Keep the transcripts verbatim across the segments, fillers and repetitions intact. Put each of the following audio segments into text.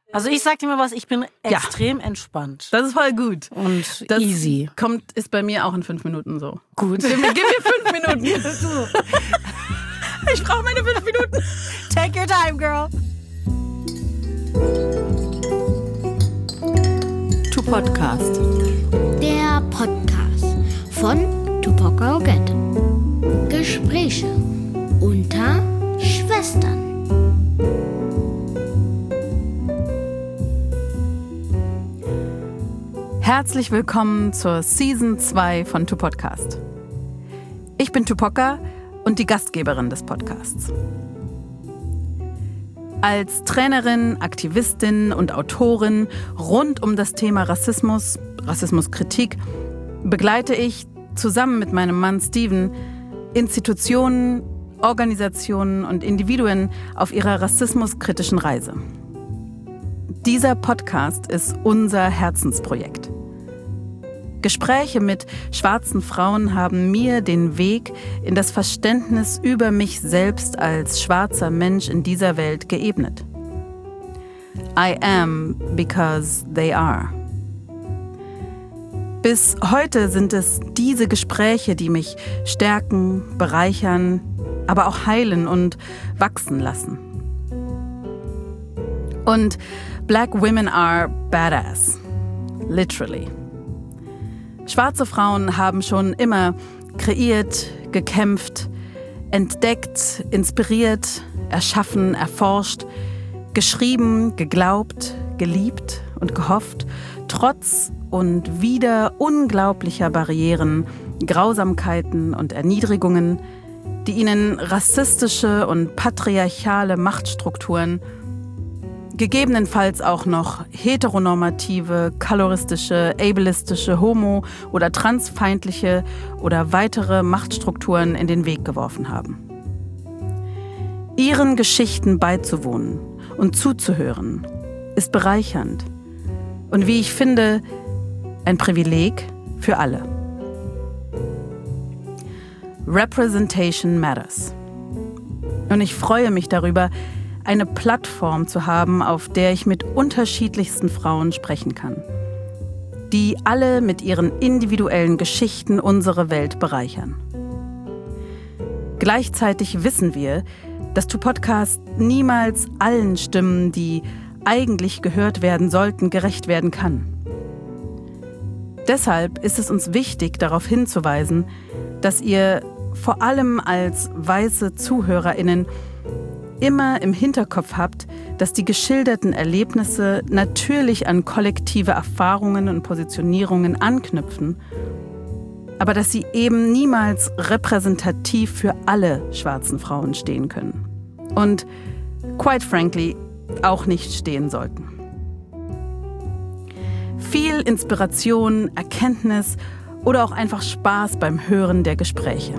Also ich sag dir mal was, ich bin extrem ja. entspannt. Das ist voll gut. Und das easy. Kommt, ist bei mir auch in fünf Minuten so. Gut. Gib mir, gib mir fünf Minuten. Ich brauche meine fünf Minuten. Take your time, girl. To Podcast. Der Podcast von Tupoka Ogette. Gespräche unter Schwestern. Herzlich willkommen zur Season zwei von To Podcast. Ich bin Tupoka und die Gastgeberin des Podcasts. Als Trainerin, Aktivistin und Autorin rund um das Thema Rassismus, Rassismuskritik, begleite ich zusammen mit meinem Mann Steven Institutionen, Organisationen und Individuen auf ihrer rassismuskritischen Reise. Dieser Podcast ist unser Herzensprojekt. Gespräche mit schwarzen Frauen haben mir den Weg in das Verständnis über mich selbst als schwarzer Mensch in dieser Welt geebnet. I am because they are. Bis heute sind es diese Gespräche, die mich stärken, bereichern, aber auch heilen und wachsen lassen. Und Black women are badass. Literally. Schwarze Frauen haben schon immer kreiert, gekämpft, entdeckt, inspiriert, erschaffen, erforscht, geschrieben, geglaubt, geliebt und gehofft, trotz und wider unglaublicher Barrieren, Grausamkeiten und Erniedrigungen, die ihnen rassistische und patriarchale Machtstrukturen, gegebenenfalls auch noch heteronormative, kaloristische, ableistische, homo- oder transfeindliche oder weitere Machtstrukturen in den Weg geworfen haben. Ihren Geschichten beizuwohnen und zuzuhören, ist bereichernd und, wie ich finde, ein Privileg für alle. Representation matters. Und ich freue mich darüber, eine Plattform zu haben, auf der ich mit unterschiedlichsten Frauen sprechen kann, die alle mit ihren individuellen Geschichten unsere Welt bereichern. Gleichzeitig wissen wir, dass To Podcast niemals allen Stimmen, die eigentlich gehört werden sollten, gerecht werden kann. Deshalb ist es uns wichtig, darauf hinzuweisen, dass ihr vor allem als weiße ZuhörerInnen immer im Hinterkopf habt, dass die geschilderten Erlebnisse natürlich an kollektive Erfahrungen und Positionierungen anknüpfen, aber dass sie eben niemals repräsentativ für alle schwarzen Frauen stehen können. Und, quite frankly, auch nicht stehen sollten. Viel Inspiration, Erkenntnis oder auch einfach Spaß beim Hören der Gespräche.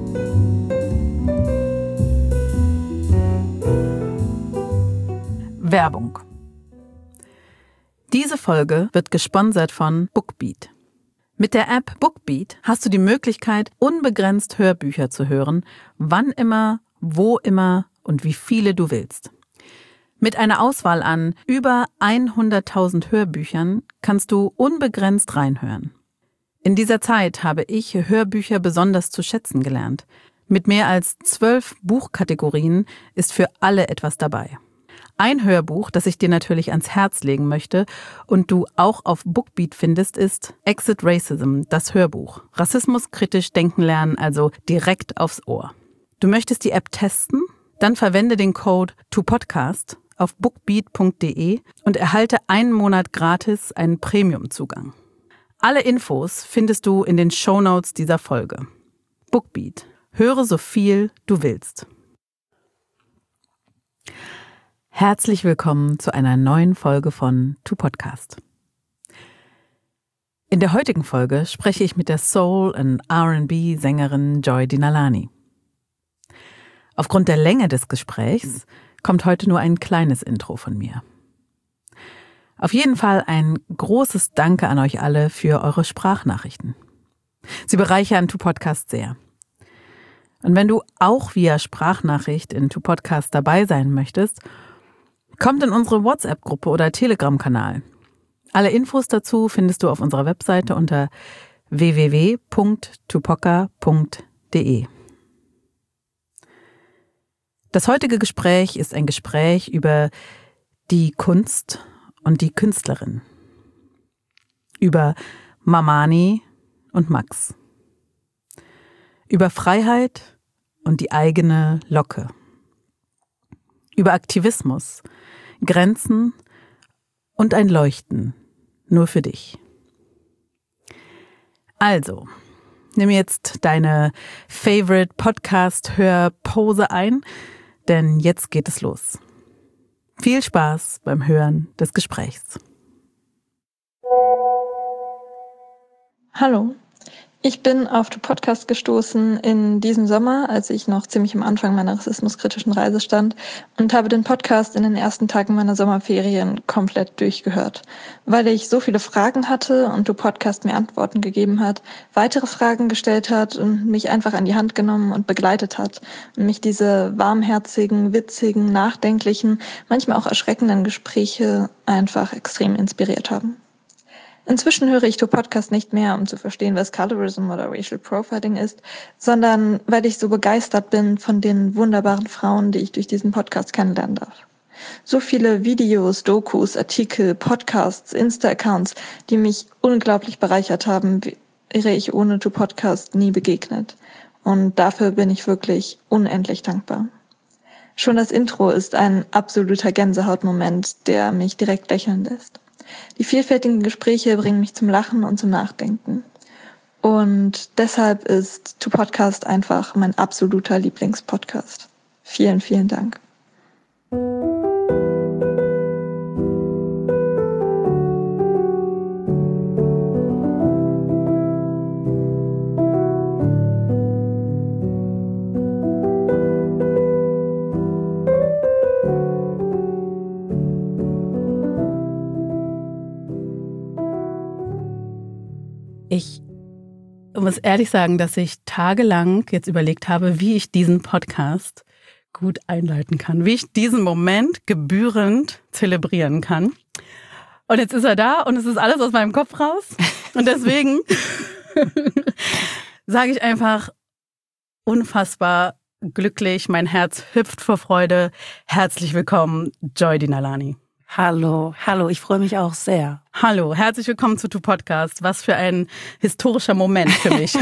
Werbung. Diese Folge wird gesponsert von Bookbeat. Mit der App Bookbeat hast du die Möglichkeit, unbegrenzt Hörbücher zu hören, wann immer, wo immer und wie viele du willst. Mit einer Auswahl an über hunderttausend Hörbüchern kannst du unbegrenzt reinhören. In dieser Zeit habe ich Hörbücher besonders zu schätzen gelernt. Mit mehr als zwölf Buchkategorien ist für alle etwas dabei. Ein Hörbuch, das ich dir natürlich ans Herz legen möchte und du auch auf Bookbeat findest, ist Exit Racism, das Hörbuch. Rassismuskritisch denken lernen, also direkt aufs Ohr. Du möchtest die App testen? Dann verwende den Code To Podcast auf bookbeat punkt de und erhalte einen Monat gratis einen Premium-Zugang. Alle Infos findest du in den Shownotes dieser Folge. Bookbeat. Höre so viel du willst. Herzlich willkommen zu einer neuen Folge von To Podcast. In der heutigen Folge spreche ich mit der Soul- und R and B-Sängerin Joy Dinalani. Aufgrund der Länge des Gesprächs kommt heute nur ein kleines Intro von mir. Auf jeden Fall ein großes Danke an euch alle für eure Sprachnachrichten. Sie bereichern To Podcast sehr. Und wenn du auch via Sprachnachricht in To Podcast dabei sein möchtest, Kommt in unsere WhatsApp-Gruppe oder Telegram-Kanal. Alle Infos dazu findest du auf unserer Webseite unter w w w punkt tupoka punkt d e. Das heutige Gespräch ist ein Gespräch über die Kunst und die Künstlerin. Über Mamani und Max. Über Freiheit und die eigene Locke. Über Aktivismus, Grenzen und ein Leuchten, nur für dich. Also, nimm jetzt deine Favorite Podcast-Hörpose ein, denn jetzt geht es los. Viel Spaß beim Hören des Gesprächs. Hallo, ich bin auf den Podcast gestoßen in diesem Sommer, als ich noch ziemlich am Anfang meiner rassismuskritischen Reise stand und habe den Podcast in den ersten Tagen meiner Sommerferien komplett durchgehört, weil ich so viele Fragen hatte und der Podcast mir Antworten gegeben hat, weitere Fragen gestellt hat und mich einfach an die Hand genommen und begleitet hat und mich diese warmherzigen, witzigen, nachdenklichen, manchmal auch erschreckenden Gespräche einfach extrem inspiriert haben. Inzwischen höre ich den Podcast nicht mehr, um zu verstehen, was Colorism oder Racial Profiling ist, sondern weil ich so begeistert bin von den wunderbaren Frauen, die ich durch diesen Podcast kennenlernen darf. So viele Videos, Dokus, Artikel, Podcasts, Insta-Accounts, die mich unglaublich bereichert haben, wäre ich ohne den Podcast nie begegnet. Und dafür bin ich wirklich unendlich dankbar. Schon das Intro ist ein absoluter Gänsehautmoment, der mich direkt lächeln lässt. Die vielfältigen Gespräche bringen mich zum Lachen und zum Nachdenken. Und deshalb ist der Podcast einfach mein absoluter Lieblingspodcast. Vielen, vielen Dank. Ich muss ehrlich sagen, dass ich tagelang jetzt überlegt habe, wie ich diesen Podcast gut einleiten kann, wie ich diesen Moment gebührend zelebrieren kann. Und jetzt ist er da und es ist alles aus meinem Kopf raus. Und deswegen sage ich einfach unfassbar glücklich, mein Herz hüpft vor Freude. Herzlich willkommen, Joy Dinalani. Hallo, hallo, ich freue mich auch sehr. Hallo, herzlich willkommen zu Tu Podcast. Was für ein historischer Moment für mich.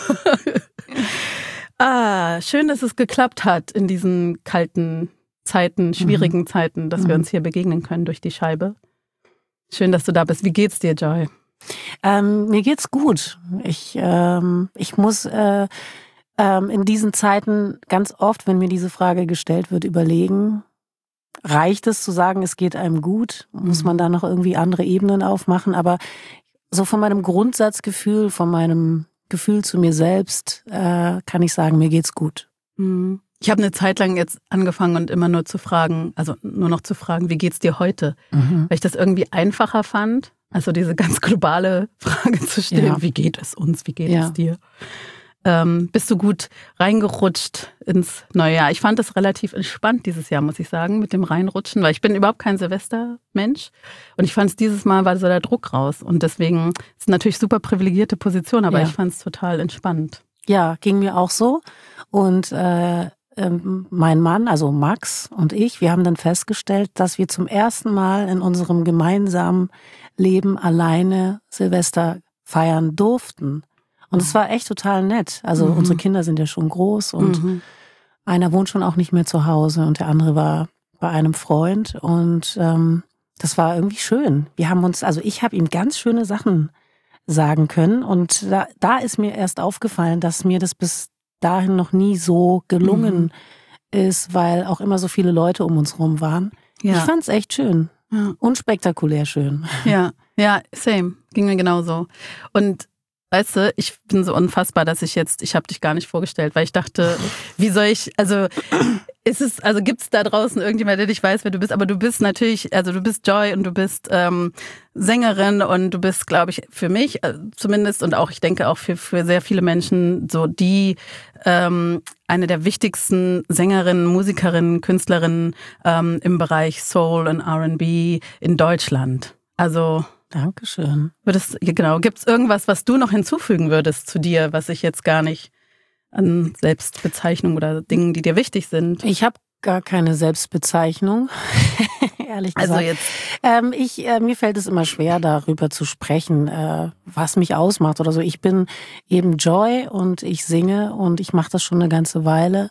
ah, schön, dass es geklappt hat in diesen kalten Zeiten, schwierigen mhm. Zeiten, dass mhm. wir uns hier begegnen können durch die Scheibe. Schön, dass du da bist. Wie geht's dir, Joy? Ähm, mir geht's gut. Ich, ähm, ich muss äh, ähm, in diesen Zeiten ganz oft, wenn mir diese Frage gestellt wird, überlegen, reicht es zu sagen, es geht einem gut? Muss man da noch irgendwie andere Ebenen aufmachen? Aber so von meinem Grundsatzgefühl, von meinem Gefühl zu mir selbst, äh, kann ich sagen, mir geht's gut. Mhm. Ich habe eine Zeit lang jetzt angefangen und immer nur zu fragen, also nur noch zu fragen, wie geht's dir heute? Mhm. Weil ich das irgendwie einfacher fand, also diese ganz globale Frage zu stellen, ja. Wie geht es uns, wie geht ja. es dir? Ähm, bist du gut reingerutscht ins neue Jahr? Ich fand das relativ entspannt dieses Jahr, muss ich sagen, mit dem Reinrutschen, weil ich bin überhaupt kein Silvestermensch und ich fand es dieses Mal, war so der Druck raus und deswegen ist es natürlich super privilegierte Position, aber ja. ich fand es total entspannt. Ja, ging mir auch so und äh, mein Mann, also Max und ich, wir haben dann festgestellt, dass wir zum ersten Mal in unserem gemeinsamen Leben alleine Silvester feiern durften. Und es war echt total nett. Also mhm. unsere Kinder sind ja schon groß und mhm. einer wohnt schon auch nicht mehr zu Hause und der andere war bei einem Freund und ähm, das war irgendwie schön. Wir haben uns, also ich habe ihm ganz schöne Sachen sagen können und da, da ist mir erst aufgefallen, dass mir das bis dahin noch nie so gelungen mhm. ist, weil auch immer so viele Leute um uns rum waren. Ja. Ich fand's echt schön. Ja. Unspektakulär schön. Ja, ja, same. Ging mir genauso. Und weißt du, ich bin so unfassbar, dass ich jetzt, ich habe dich gar nicht vorgestellt, weil ich dachte, wie soll ich, also ist es, also gibt es da draußen irgendjemand, der dich weiß, wer du bist, aber du bist natürlich, also du bist Joy und du bist ähm, Sängerin und du bist, glaube ich, für mich äh, zumindest und auch, ich denke auch für, für sehr viele Menschen so die, ähm, eine der wichtigsten Sängerinnen, Musikerinnen, Künstlerinnen ähm, im Bereich Soul und R and B in Deutschland. Also Dankeschön. Würdest, genau, gibt es irgendwas, was du noch hinzufügen würdest zu dir, was ich jetzt gar nicht an Selbstbezeichnung oder Dingen, die dir wichtig sind? Ich habe gar keine Selbstbezeichnung, ehrlich gesagt. Also jetzt. Ähm, ich, äh, mir fällt es immer schwer, darüber zu sprechen, äh, was mich ausmacht oder so. Ich bin eben Joy und ich singe und ich mache das schon eine ganze Weile.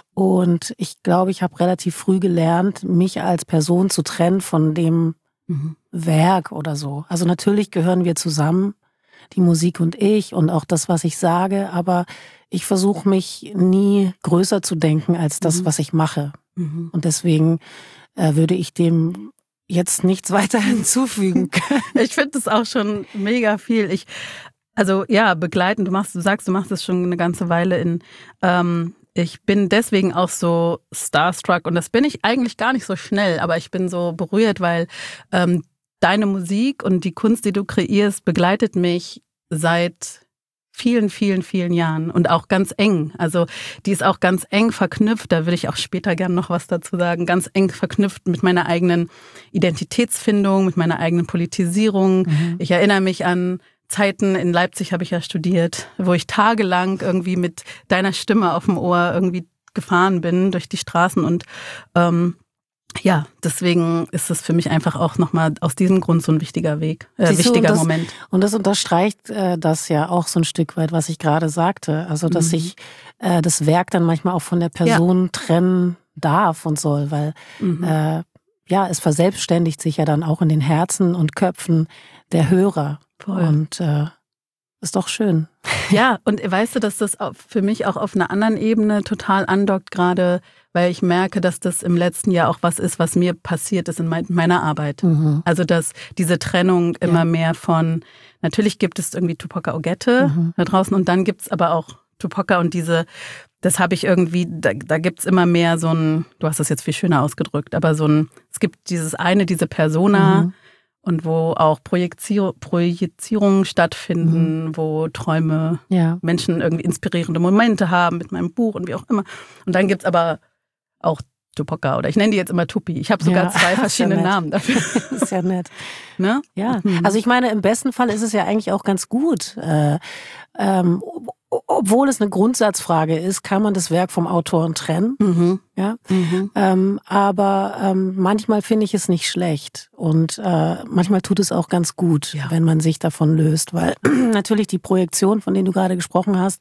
Und ich glaube, ich habe relativ früh gelernt, mich als Person zu trennen von dem Mhm. Werk oder so. Also natürlich gehören wir zusammen, die Musik und ich und auch das, was ich sage, aber ich versuche mich nie größer zu denken als das, mhm. was ich mache. Mhm. Und deswegen äh, würde ich dem jetzt nichts weiter hinzufügen können. Ich finde das auch schon mega viel. Ich, also ja, begleiten, du machst, du sagst, du machst das schon eine ganze Weile in ähm, ich bin deswegen auch so starstruck und das bin ich eigentlich gar nicht so schnell, aber ich bin so berührt, weil ähm, deine Musik und die Kunst, die du kreierst, begleitet mich seit vielen, vielen, vielen Jahren und auch ganz eng. Also die ist auch ganz eng verknüpft, da will ich auch später gerne noch was dazu sagen, ganz eng verknüpft mit meiner eigenen Identitätsfindung, mit meiner eigenen Politisierung. Mhm. Ich erinnere mich an Zeiten, in Leipzig habe ich ja studiert, wo ich tagelang irgendwie mit deiner Stimme auf dem Ohr irgendwie gefahren bin durch die Straßen und ähm, ja, deswegen ist es für mich einfach auch nochmal aus diesem Grund so ein wichtiger Weg, äh, Siehst wichtiger du, und das, Moment. Und das unterstreicht äh, das ja auch so ein Stück weit, was ich gerade sagte. Also, dass mhm. ich äh, das Werk dann manchmal auch von der Person ja. trennen darf und soll, weil mhm. äh, ja, es verselbstständigt sich ja dann auch in den Herzen und Köpfen der Hörer. Voll. Und äh, ist doch schön. Ja, und weißt du, dass das für mich auch auf einer anderen Ebene total andockt gerade, weil ich merke, dass das im letzten Jahr auch was ist, was mir passiert ist in meiner Arbeit. Mhm. Also dass diese Trennung immer ja. mehr von, natürlich gibt es irgendwie Tupac Ogette mhm. da draußen und dann gibt es aber auch Tupac und diese, das habe ich irgendwie, da, da gibt es immer mehr so ein, du hast das jetzt viel schöner ausgedrückt, aber so ein, es gibt dieses eine, diese Persona, mhm. und wo auch Projizier- Projizierungen stattfinden, mhm. wo Träume, ja. Menschen irgendwie inspirierende Momente haben mit meinem Buch und wie auch immer. Und dann gibt's aber auch Tupac oder ich nenne die jetzt immer Tupi. Ich habe sogar ja, zwei verschiedene ja Namen dafür. Das ist ja nett. Ne? Ja, mhm. Also ich meine, im besten Fall ist es ja eigentlich auch ganz gut. Äh, ähm, obwohl es eine Grundsatzfrage ist, kann man das Werk vom Autoren trennen. Mhm. Ja, mhm. Ähm, aber ähm, manchmal finde ich es nicht schlecht und äh, manchmal tut es auch ganz gut, ja. wenn man sich davon löst, weil natürlich die Projektion, von denen du gerade gesprochen hast,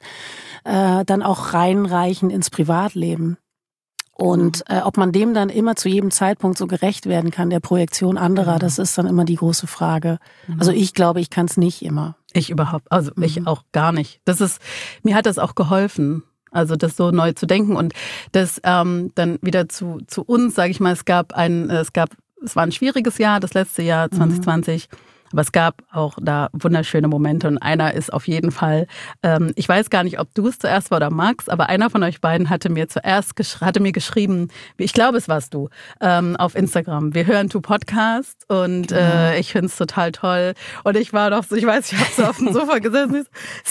äh, dann auch reinreichen ins Privatleben. Und äh, ob man dem dann immer zu jedem Zeitpunkt so gerecht werden kann, der Projektion anderer, mhm. das ist dann immer die große Frage. Mhm. Also ich glaube, ich kann es nicht immer. Ich überhaupt, also mhm. ich auch gar nicht. Das ist, mir hat das auch geholfen, also das so neu zu denken und das ähm, dann wieder zu zu uns, sage ich mal, es gab ein, es gab, es war ein schwieriges Jahr, das letzte Jahr zwanzig zwanzig. Mhm. Aber es gab auch da wunderschöne Momente und einer ist auf jeden Fall, ähm, ich weiß gar nicht, ob du es zuerst war oder Max, aber einer von euch beiden hatte mir zuerst gesch- hatte mir geschrieben, ich glaube es warst du, ähm, auf Instagram, wir hören Tu Podcast und genau. äh, ich finde es total toll und ich war doch so, ich weiß, ich habe so auf dem Sofa gesessen und so,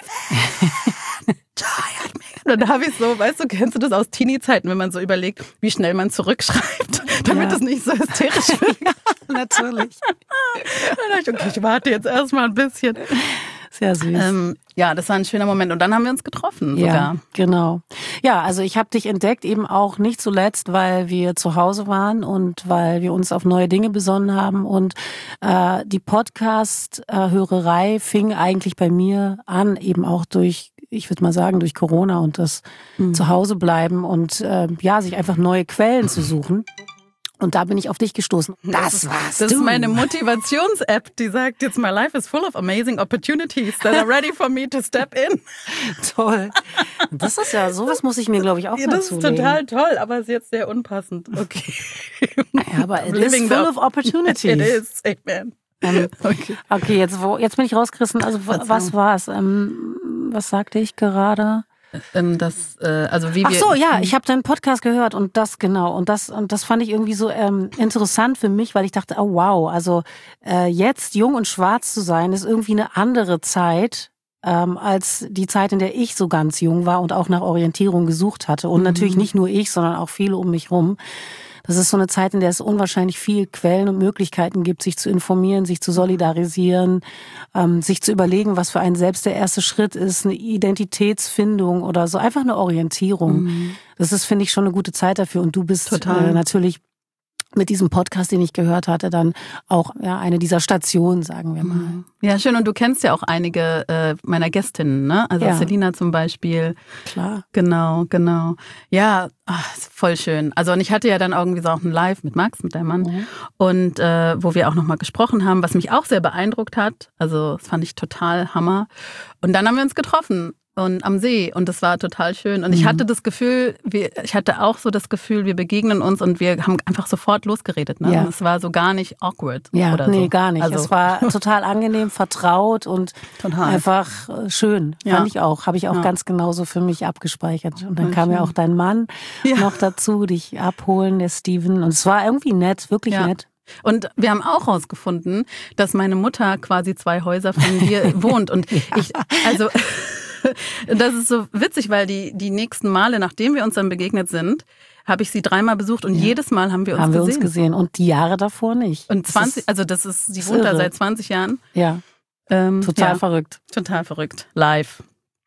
Steven! Joy hat mir. Und dann habe ich so, weißt du, kennst du das aus Teenie-Zeiten, wenn man so überlegt, wie schnell man zurückschreibt, damit ja. es nicht so hysterisch wird. Natürlich. Dann dachte ich, okay, ich warte jetzt erstmal ein bisschen. Sehr süß. Ähm, ja, das war ein schöner Moment. Und dann haben wir uns getroffen sogar. Ja, genau. Ja, also ich habe dich entdeckt eben auch nicht zuletzt, weil wir zu Hause waren und weil wir uns auf neue Dinge besonnen haben. Und äh, die Podcast-Hörerei fing eigentlich bei mir an, eben auch durch, ich würde mal sagen, durch Corona und das mhm. Zuhausebleiben und äh, ja, sich einfach neue Quellen zu suchen. Und da bin ich auf dich gestoßen. Das, das warst das du. Das ist meine Motivations-App, die sagt jetzt, my life is full of amazing opportunities that are ready for me to step in. Toll. Das ist ja, sowas muss ich mir, glaube ich, auch ja, mal das zulegen. Das ist total toll, aber ist jetzt sehr unpassend. Okay. Ja, aber it is full of opportunities. It is, amen. Ähm, okay. okay, jetzt wo, jetzt bin ich rausgerissen. Also Verzeihung. Was war es? Ähm, was sagte ich gerade? Ähm, das, äh, also wie Ach wir, so, ja, ich habe deinen Podcast gehört und das genau und das und das fand ich irgendwie so ähm, interessant für mich, weil ich dachte, oh wow, also äh, jetzt jung und schwarz zu sein ist irgendwie eine andere Zeit ähm, als die Zeit, in der ich so ganz jung war und auch nach Orientierung gesucht hatte und mhm. natürlich nicht nur ich, sondern auch viele um mich rum. Das ist so eine Zeit, in der es unwahrscheinlich viel Quellen und Möglichkeiten gibt, sich zu informieren, sich zu solidarisieren, ähm, sich zu überlegen, was für einen selbst der erste Schritt ist, eine Identitätsfindung oder so, einfach eine Orientierung. Mhm. Das ist, finde ich, schon eine gute Zeit dafür. Und du bist äh, natürlich mit diesem Podcast, den ich gehört hatte, dann auch ja eine dieser Stationen, sagen wir mal. Ja, schön. Und du kennst ja auch einige äh, meiner Gästinnen, ne? Also ja. Selina zum Beispiel. Klar. Genau, genau. Ja, ach, voll schön. Also und ich hatte ja dann irgendwie so auch ein Live mit Max, mit deinem Mann. Mhm. Und äh, wo wir auch nochmal gesprochen haben, was mich auch sehr beeindruckt hat. Also das fand ich total Hammer. Und dann haben wir uns getroffen. Und am See und das war total schön. Und mhm. ich hatte das Gefühl, wir, ich hatte auch so das Gefühl, wir begegnen uns und wir haben einfach sofort losgeredet. Ne? Ja. Und es war so gar nicht awkward. Ja, oder nee, so. gar nicht. Also. Es war total angenehm, vertraut und total. einfach schön. Ja. Fand ich auch. Habe ich auch ja. ganz genauso für mich abgespeichert. Und dann Voll kam schön. ja auch dein Mann ja. noch dazu, dich abholen, der Steven. Und es war irgendwie nett, wirklich ja. nett. Und wir haben auch rausgefunden, dass meine Mutter quasi zwei Häuser von dir wohnt. Und ja. ich, also... Das ist so witzig, weil die, die nächsten Male, nachdem wir uns dann begegnet sind, habe ich sie dreimal besucht und ja. jedes Mal haben wir uns haben gesehen. Haben wir uns gesehen und die Jahre davor nicht. Und zwanzig, also das ist, sie wohnt da seit zwanzig Jahren. Ja, ähm, total ja, verrückt. Total verrückt, live.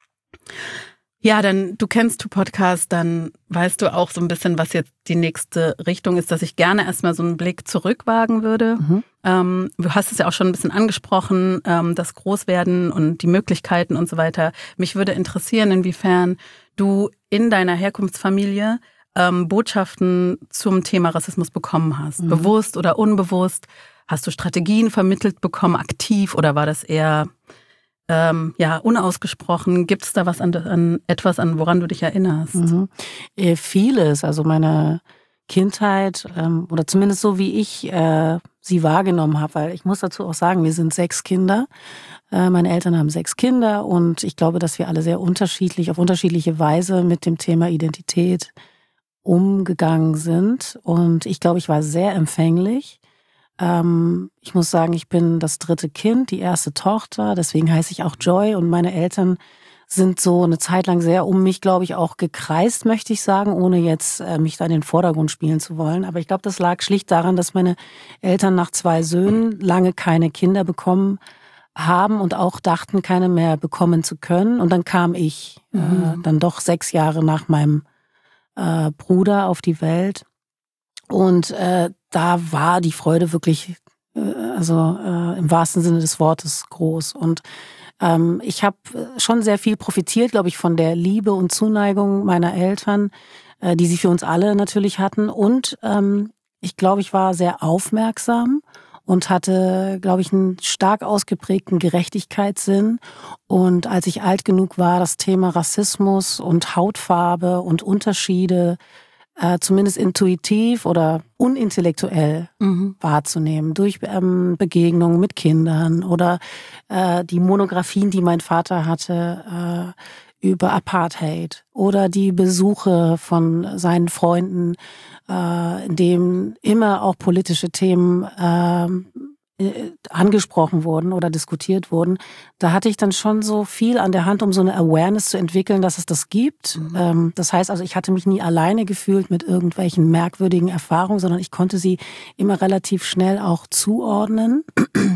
Ja, dann, du kennst Tu Podcast, dann weißt du auch so ein bisschen, was jetzt die nächste Richtung ist, dass ich gerne erstmal so einen Blick zurückwagen würde. Mhm. Ähm, du hast es ja auch schon ein bisschen angesprochen, ähm, das Großwerden und die Möglichkeiten und so weiter. Mich würde interessieren, inwiefern du in deiner Herkunftsfamilie ähm, Botschaften zum Thema Rassismus bekommen hast. Mhm. Bewusst oder unbewusst. Hast du Strategien vermittelt bekommen, aktiv, oder war das eher... Ähm, ja, unausgesprochen. Gibt es da was an, an etwas, an woran du dich erinnerst? Mhm. Äh, vieles. Also meine Kindheit ähm, oder zumindest so, wie ich äh, sie wahrgenommen habe, weil ich muss dazu auch sagen, wir sind sechs Kinder. Äh, meine Eltern haben sechs Kinder und ich glaube, dass wir alle sehr unterschiedlich, auf unterschiedliche Weise mit dem Thema Identität umgegangen sind. Und ich glaube, ich war sehr empfänglich. Ähm, ich muss sagen, ich bin das dritte Kind, die erste Tochter, deswegen heiße ich auch Joy und meine Eltern sind so eine Zeit lang sehr um mich, glaube ich, auch gekreist, möchte ich sagen, ohne jetzt äh, mich da in den Vordergrund spielen zu wollen. Aber ich glaube, das lag schlicht daran, dass meine Eltern nach zwei Söhnen lange keine Kinder bekommen haben und auch dachten, keine mehr bekommen zu können. Und dann kam ich, mhm. äh, dann doch sechs Jahre nach meinem äh, Bruder auf die Welt. Und äh, da war die Freude wirklich, äh, also äh, im wahrsten Sinne des Wortes, groß. Und ähm, ich habe schon sehr viel profitiert, glaube ich, von der Liebe und Zuneigung meiner Eltern, äh, die sie für uns alle natürlich hatten. Und ähm, ich glaube, ich war sehr aufmerksam und hatte, glaube ich, einen stark ausgeprägten Gerechtigkeitssinn. Und als ich alt genug war, das Thema Rassismus und Hautfarbe und Unterschiede Äh, zumindest intuitiv oder unintellektuell mhm. wahrzunehmen, durch ähm, Begegnungen mit Kindern oder äh, die Monographien, die mein Vater hatte äh, über Apartheid oder die Besuche von seinen Freunden, äh, in dem immer auch politische Themen äh, angesprochen wurden oder diskutiert wurden, da hatte ich dann schon so viel an der Hand, um so eine Awareness zu entwickeln, dass es das gibt. Mhm. Das heißt also, ich hatte mich nie alleine gefühlt mit irgendwelchen merkwürdigen Erfahrungen, sondern ich konnte sie immer relativ schnell auch zuordnen.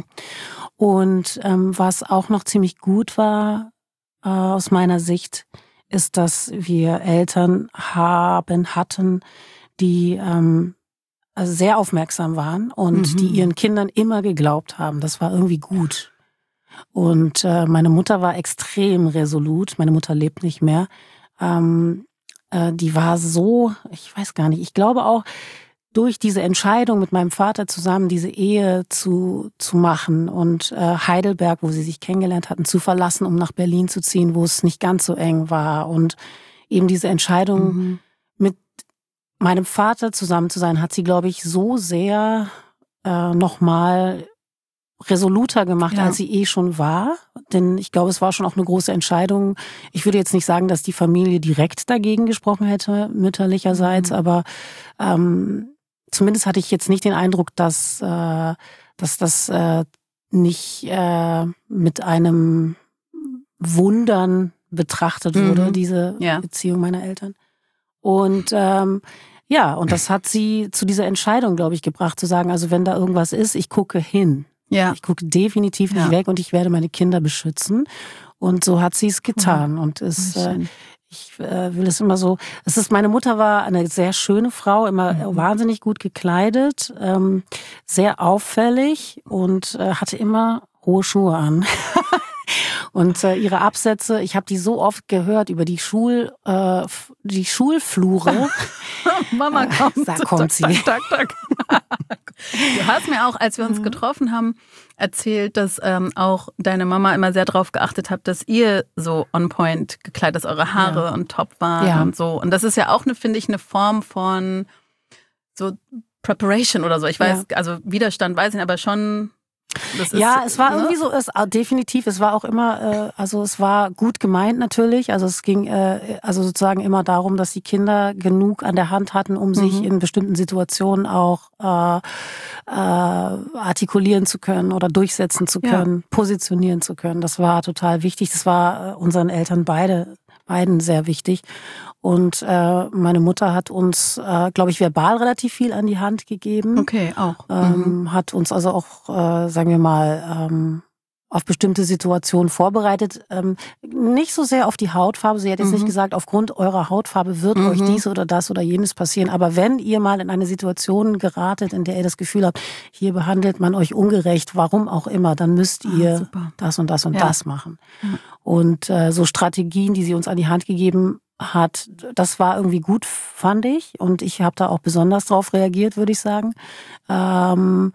Und ähm, was auch noch ziemlich gut war, äh, aus meiner Sicht, ist, dass wir Eltern haben, hatten, die ähm, also sehr aufmerksam waren und mhm. die ihren Kindern immer geglaubt haben. Das war irgendwie gut. Und äh, meine Mutter war extrem resolut. Meine Mutter lebt nicht mehr. Ähm, äh, die war so, ich weiß gar nicht, ich glaube auch, durch diese Entscheidung mit meinem Vater zusammen diese Ehe zu zu machen und äh, Heidelberg, wo sie sich kennengelernt hatten, zu verlassen, um nach Berlin zu ziehen, wo es nicht ganz so eng war. Und eben diese Entscheidung mhm. mit meinem Vater zusammen zu sein, hat sie, glaube ich, so sehr äh, nochmal resoluter gemacht, Ja. als sie eh schon war. Denn ich glaube, es war schon auch eine große Entscheidung. Ich würde jetzt nicht sagen, dass die Familie direkt dagegen gesprochen hätte, mütterlicherseits, Mhm. aber ähm, zumindest hatte ich jetzt nicht den Eindruck, dass, äh, dass das äh, nicht äh, mit einem Wundern betrachtet wurde, Mhm. diese Ja. Beziehung meiner Eltern. Und ähm, ja, und das hat sie zu dieser Entscheidung, glaube ich, gebracht, zu sagen, also wenn da irgendwas ist, ich gucke hin. Ja. Ich gucke definitiv nicht Ja. weg und ich werde meine Kinder beschützen. Und so hat sie es getan. Und es, äh, Schön. ich äh, will es immer so, es ist, meine Mutter war eine sehr schöne Frau, immer Mhm. wahnsinnig gut gekleidet, ähm, sehr auffällig und äh, hatte immer hohe Schuhe an. Und äh, ihre Absätze, ich habe die so oft gehört über die Schul, äh, f- die Schulflure. Mama kommt. Da kommt sie. Tak, tak, tak. Du hast mir auch, als wir uns getroffen haben, erzählt, dass ähm, auch deine Mama immer sehr darauf geachtet hat, dass ihr so on point gekleidet, dass eure Haare Ja. und top waren Ja. und so. Und das ist ja auch, eine, finde ich, eine Form von so Preparation oder so. Ich weiß, also Widerstand weiß ich nicht, aber schon. Das ist, Ja, es war ne? irgendwie so, es ah, definitiv, es war auch immer, äh, also es war gut gemeint natürlich, also es ging äh, also sozusagen immer darum, dass die Kinder genug an der Hand hatten, um sich Mhm. in bestimmten Situationen auch äh, äh, artikulieren zu können oder durchsetzen zu Ja. können, positionieren zu können. Das war total wichtig, das war äh, unseren Eltern beide, beiden sehr wichtig. Und äh, meine Mutter hat uns, äh, glaube ich, verbal relativ viel an die Hand gegeben. Okay, auch. Ähm, Mhm. hat uns also auch, äh, sagen wir mal, ähm, auf bestimmte Situationen vorbereitet. Ähm, nicht so sehr auf die Hautfarbe. Sie hat jetzt Mhm. nicht gesagt, aufgrund eurer Hautfarbe wird Mhm. euch dies oder das oder jenes passieren. Aber wenn ihr mal in eine Situation geratet, in der ihr das Gefühl habt, hier behandelt man euch ungerecht, warum auch immer, dann müsst Ah, ihr super. das und das und Ja. das machen. Ja. Und äh, so Strategien, die sie uns an die Hand gegeben hat, das war irgendwie gut, fand ich. Und ich habe da auch besonders drauf reagiert, würde ich sagen. Ähm,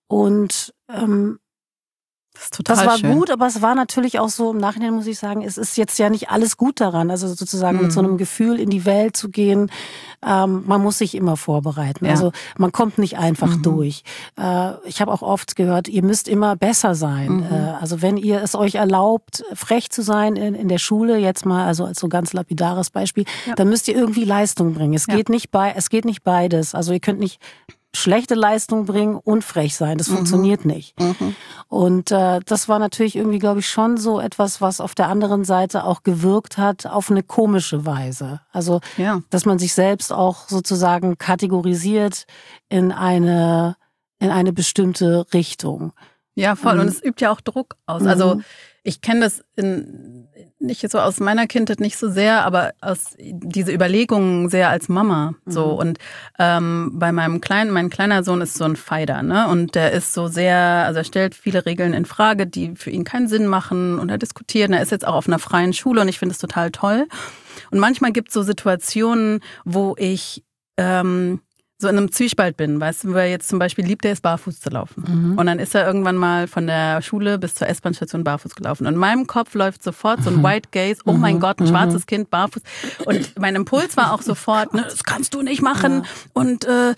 und ähm, Das ist total das war schön. gut, aber es war natürlich auch so, im Nachhinein muss ich sagen, es ist jetzt ja nicht alles gut daran. Also sozusagen Mhm. mit so einem Gefühl in die Welt zu gehen, ähm, man muss sich immer vorbereiten. Ja. Also man kommt nicht einfach Mhm. durch. Äh, ich habe auch oft gehört, ihr müsst immer besser sein. Mhm. Äh, also wenn ihr es euch erlaubt, frech zu sein in, in der Schule, jetzt mal also als so ganz lapidares Beispiel, Ja. dann müsst ihr irgendwie Leistung bringen. Es Ja. geht nicht bei, es geht nicht beides. Also ihr könnt nicht schlechte Leistung bringen und frech sein. Das Mhm. funktioniert nicht. Mhm. Und äh, das war natürlich irgendwie, glaube ich, schon so etwas, was auf der anderen Seite auch gewirkt hat auf eine komische Weise. Also, Ja. dass man sich selbst auch sozusagen kategorisiert in eine in eine bestimmte Richtung. Ja, voll. Mhm. Und es übt ja auch Druck aus. Mhm. Also ich kenne das in, nicht so aus meiner Kindheit nicht so sehr, aber aus diese Überlegungen sehr als Mama. So. Mhm. Und ähm, bei meinem kleinen, mein kleiner Sohn ist so ein Fighter, ne? Und der ist so sehr, also er stellt viele Regeln in Frage, die für ihn keinen Sinn machen, und er diskutiert. Und er ist jetzt auch auf einer freien Schule und ich finde es total toll. Und manchmal gibt es so Situationen, wo ich ähm, so in einem Zwiespalt bin, weißt du, weil jetzt zum Beispiel liebt er es, barfuß zu laufen. Mhm. Und dann ist er irgendwann mal von der Schule bis zur S-Bahn-Station barfuß gelaufen. Und in meinem Kopf läuft sofort so ein White Gaze, oh mein Mhm. Gott, ein Mhm. schwarzes Kind barfuß. Und mein Impuls war auch sofort, ne, das kannst du nicht machen. Ja. Und äh,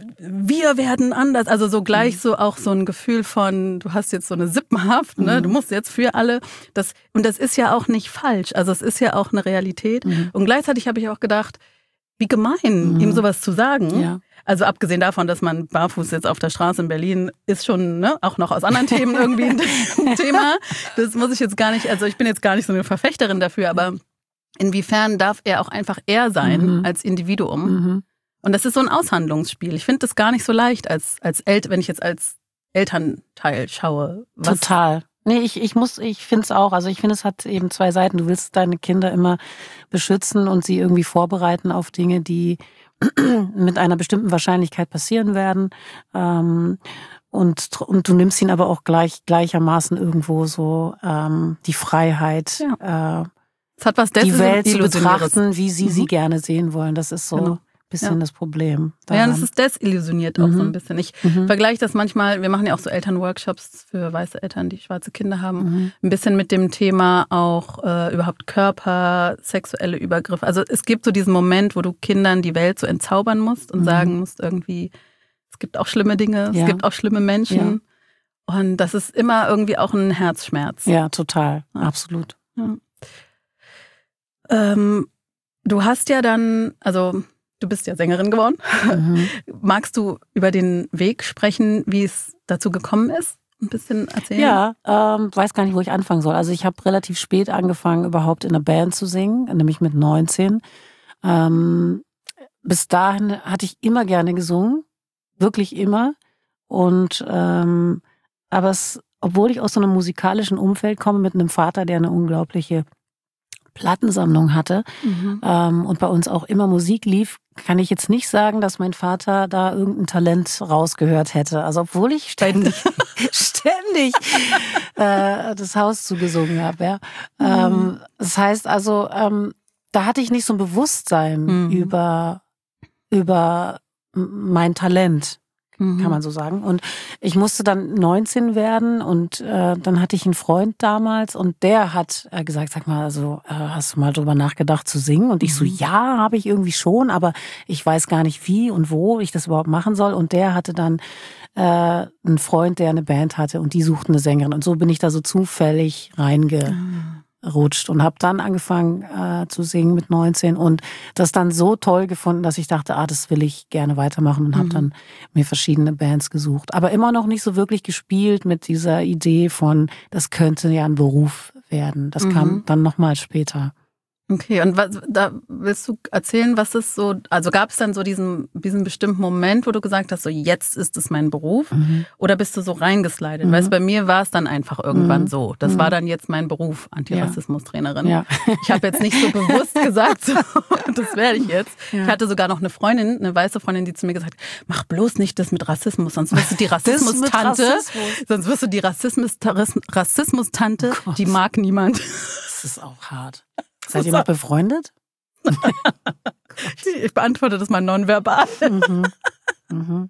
wir werden anders. Also so gleich Mhm. so auch so ein Gefühl von, du hast jetzt so eine Sippenhaft, ne, Mhm. du musst jetzt für alle. Das, und das ist ja auch nicht falsch. Also es ist ja auch eine Realität. Mhm. Und gleichzeitig habe ich auch gedacht, wie gemein, Mhm. ihm sowas zu sagen. Ja. Also abgesehen davon, dass man barfuß jetzt auf der Straße in Berlin ist schon, ne, auch noch aus anderen Themen irgendwie ein Thema. Das muss ich jetzt gar nicht, also ich bin jetzt gar nicht so eine Verfechterin dafür, aber inwiefern darf er auch einfach er sein Mhm. als Individuum? Mhm. Und das ist so ein Aushandlungsspiel. Ich finde das gar nicht so leicht, als, als El- wenn ich jetzt als Elternteil schaue. Was, Total. Nee, ich, ich muss, ich finde es auch. Also ich finde, es hat eben zwei Seiten. Du willst deine Kinder immer beschützen und sie irgendwie vorbereiten auf Dinge, die mit einer bestimmten Wahrscheinlichkeit passieren werden. Ähm, und, und du nimmst ihnen aber auch gleich gleichermaßen irgendwo so ähm, die Freiheit, äh, Es hat was die Welt zu Desillusionäres. betrachten, wie sie Mhm. sie gerne sehen wollen. Das ist so Genau. ein bisschen Ja. das Problem. Ja, und daran. es ist desillusioniert auch Mhm. so ein bisschen. Ich Mhm. vergleiche das manchmal, wir machen ja auch so Elternworkshops für weiße Eltern, die schwarze Kinder haben, Mhm. ein bisschen mit dem Thema auch äh, überhaupt Körper, sexuelle Übergriffe. Also es gibt so diesen Moment, wo du Kindern die Welt so entzaubern musst und Mhm. sagen musst irgendwie, es gibt auch schlimme Dinge, Ja. es gibt auch schlimme Menschen. Und das ist immer irgendwie auch ein Herzschmerz. Ja, total, absolut. Ja. Ähm, du hast ja dann, also du bist ja Sängerin geworden. Mhm. Magst du über den Weg sprechen, wie es dazu gekommen ist? Ein bisschen erzählen? Ja, ähm, weiß gar nicht, wo ich anfangen soll. Also ich habe relativ spät angefangen, überhaupt in einer Band zu singen, nämlich mit neunzehn. Ähm, bis dahin hatte ich immer gerne gesungen, wirklich immer. Und ähm, aber es, obwohl ich aus so einem musikalischen Umfeld komme, mit einem Vater, der eine unglaubliche Plattensammlung hatte, mhm. ähm, und bei uns auch immer Musik lief, kann ich jetzt nicht sagen, dass mein Vater da irgendein Talent rausgehört hätte. Also obwohl ich ständig, ständig äh, das Haus zugesungen habe. Ja. Mhm. Ähm, das heißt also, ähm, da hatte ich nicht so ein Bewusstsein mhm. über über mein Talent. Mhm. Kann man so sagen. Und ich musste dann neunzehn werden und äh, dann hatte ich einen Freund damals und der hat äh, gesagt, sag mal, also äh, hast du mal drüber nachgedacht zu singen? Und ich so, ja, habe ich irgendwie schon, aber ich weiß gar nicht wie und wo ich das überhaupt machen soll. Und der hatte dann äh, einen Freund, der eine Band hatte und die suchten eine Sängerin. Und so bin ich da so zufällig reinge... Mhm. rutscht und habe dann angefangen äh, zu singen mit neunzehn und das dann so toll gefunden, dass ich dachte, ah, das will ich gerne weitermachen und mhm. habe dann mir verschiedene Bands gesucht. Aber immer noch nicht so wirklich gespielt mit dieser Idee von, das könnte ja ein Beruf werden. Das mhm. kam dann nochmal später. Okay, und was, da willst du erzählen, was ist so, also gab es dann so diesen, diesen bestimmten Moment, wo du gesagt hast, so jetzt ist es mein Beruf? Mhm. Oder bist du so reingeslidet? Mhm. Weißt du, bei mir war es dann einfach irgendwann mhm. so. Das mhm. war dann jetzt mein Beruf, Antirassismus-Trainerin. Ja. Ich habe jetzt nicht so bewusst gesagt, so, das werde ich jetzt. Ja. Ich hatte sogar noch eine Freundin, eine weiße Freundin, die zu mir gesagt hat, mach bloß nicht das mit Rassismus, sonst wirst du die Rassismus-Tante, Rassismus. sonst wirst du die Rassismus-Tante, oh die mag niemand. Das ist auch hart. Seid ihr noch befreundet? Ich beantworte das mal nonverbal. Mhm. Mhm.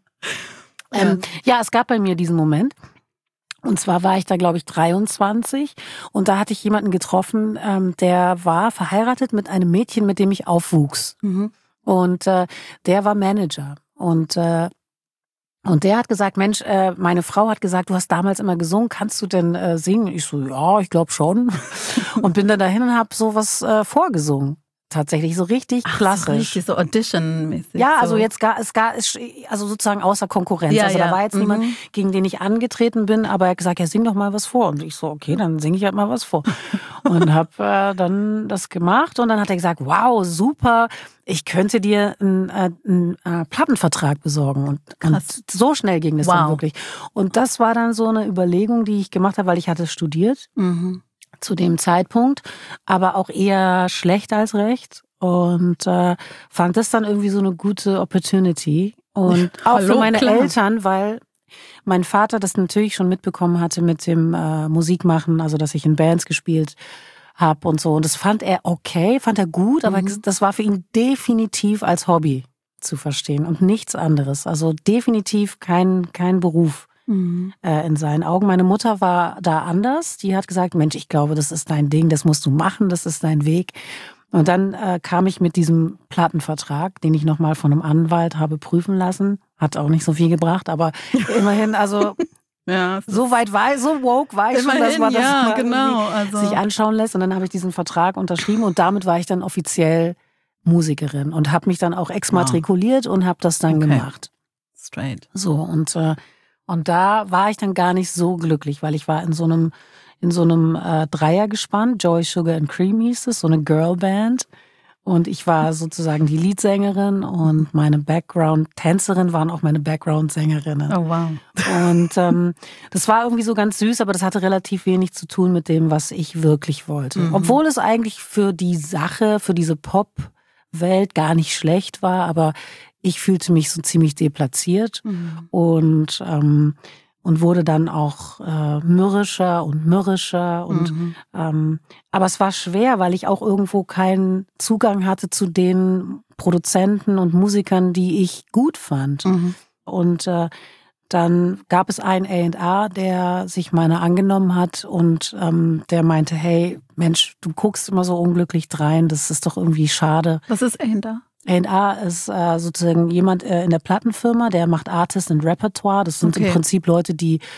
Ähm, ja, es gab bei mir diesen Moment. Und zwar war ich da, glaube ich, dreiundzwanzig. Und da hatte ich jemanden getroffen, ähm, der war verheiratet mit einem Mädchen, mit dem ich aufwuchs. Mhm. Und äh, der war Manager. Und äh, Und der hat gesagt, Mensch, äh, meine Frau hat gesagt, du hast damals immer gesungen, kannst du denn äh, singen? Ich so, ja, ich glaube schon. Und bin dann dahin und habe sowas äh, vorgesungen. Tatsächlich so richtig Ach, klassisch. So richtig so Audition-mäßig. Ja, also so. jetzt gar, es gar, also sozusagen außer Konkurrenz. Ja, also ja. da war jetzt mhm. niemand, gegen den ich angetreten bin, aber er hat gesagt, ja, sing doch mal was vor. Und ich so, okay, dann singe ich halt mal was vor. Und habe äh, dann das gemacht und dann hat er gesagt, wow, super, ich könnte dir einen, äh, einen äh, Plattenvertrag besorgen. Und, und so schnell ging das wow. dann wirklich. Und das war dann so eine Überlegung, die ich gemacht habe, weil ich hatte studiert. Mhm. Zu dem Zeitpunkt, aber auch eher schlecht als recht und äh, fand das dann irgendwie so eine gute Opportunity und auch Hallo, für meine klar. Eltern, weil mein Vater das natürlich schon mitbekommen hatte mit dem äh, Musikmachen, also dass ich in Bands gespielt habe und so und das fand er okay, fand er gut, aber mhm. das war für ihn definitiv als Hobby zu verstehen und nichts anderes, also definitiv kein kein Beruf. Mhm. Äh, in seinen Augen. Meine Mutter war da anders. Die hat gesagt, Mensch, ich glaube, das ist dein Ding, das musst du machen, das ist dein Weg. Und dann äh, kam ich mit diesem Plattenvertrag, den ich nochmal von einem Anwalt habe prüfen lassen. Hat auch nicht so viel gebracht, aber immerhin, also ja, so weit war so woke war ich immerhin, schon, dass man das ja, mal genau, also. sich anschauen lässt. Und dann habe ich diesen Vertrag unterschrieben und damit war ich dann offiziell Musikerin und habe mich dann auch exmatrikuliert wow. und habe das dann okay. gemacht. Straight. So, und äh, Und da war ich dann gar nicht so glücklich, weil ich war in so einem in so einem äh, Dreiergespann, Joy, Sugar and Cream hieß es, so eine Girlband. Und ich war sozusagen die Leadsängerin und meine Background-Tänzerin waren auch meine Background-Sängerinnen. Oh wow. Und ähm, das war irgendwie so ganz süß, aber das hatte relativ wenig zu tun mit dem, was ich wirklich wollte. Mhm. Obwohl es eigentlich für die Sache, für diese Pop-Welt gar nicht schlecht war, aber ich fühlte mich so ziemlich deplatziert mhm. und ähm, und wurde dann auch äh, mürrischer und mürrischer und mhm. ähm, aber es war schwer, weil ich auch irgendwo keinen Zugang hatte zu den Produzenten und Musikern, die ich gut fand. Mhm. Und äh, dann gab es einen A und R, der sich meiner angenommen hat und ähm, der meinte, hey, Mensch, du guckst immer so unglücklich drein, das ist doch irgendwie schade. Was ist A und R? A und R ist äh, sozusagen jemand äh, in der Plattenfirma, der macht Artist and Repertoire. Das sind okay. im Prinzip Leute, die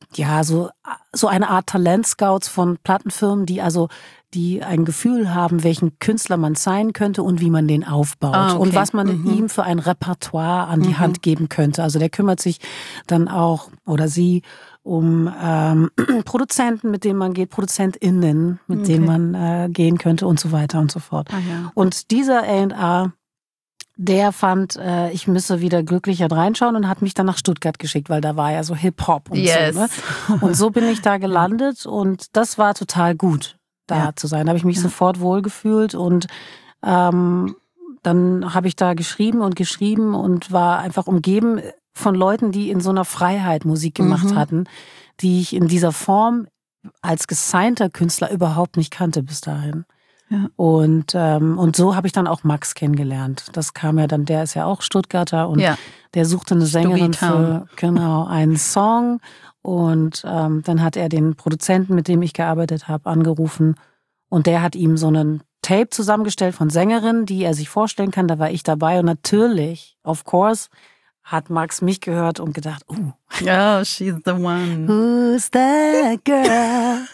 ja, so, so eine Art Talentscouts von Plattenfirmen, die also, die ein Gefühl haben, welchen Künstler man sein könnte und wie man den aufbaut. Ah, okay. Und was man mhm. ihm für ein Repertoire an die mhm. Hand geben könnte. Also der kümmert sich dann auch, oder sie, um ähm, Produzenten, mit denen man geht, ProduzentInnen, mit okay. denen man äh, gehen könnte und so weiter und so fort. Ah, ja. Und dieser A und R, der fand, äh, ich müsse wieder glücklicher reinschauen und hat mich dann nach Stuttgart geschickt, weil da war ja so Hip-Hop und yes. so. Ne? Und so bin ich da gelandet und das war total gut, da ja. zu sein. Da habe ich mich ja. sofort wohlgefühlt und ähm, dann habe ich da geschrieben und geschrieben und war einfach umgeben von Leuten, die in so einer Freiheit Musik gemacht mhm. hatten, die ich in dieser Form als gesignter Künstler überhaupt nicht kannte bis dahin. Ja. Und ähm, und so habe ich dann auch Max kennengelernt. Das kam ja dann, der ist ja auch Stuttgarter und ja. der suchte eine Sängerin für genau einen Song und ähm, dann hat er den Produzenten, mit dem ich gearbeitet habe, angerufen und der hat ihm so einen Tape zusammengestellt von Sängerinnen, die er sich vorstellen kann. Da war ich dabei und natürlich, of course, hat Max mich gehört und gedacht, oh, oh, she's the one. Who's that girl?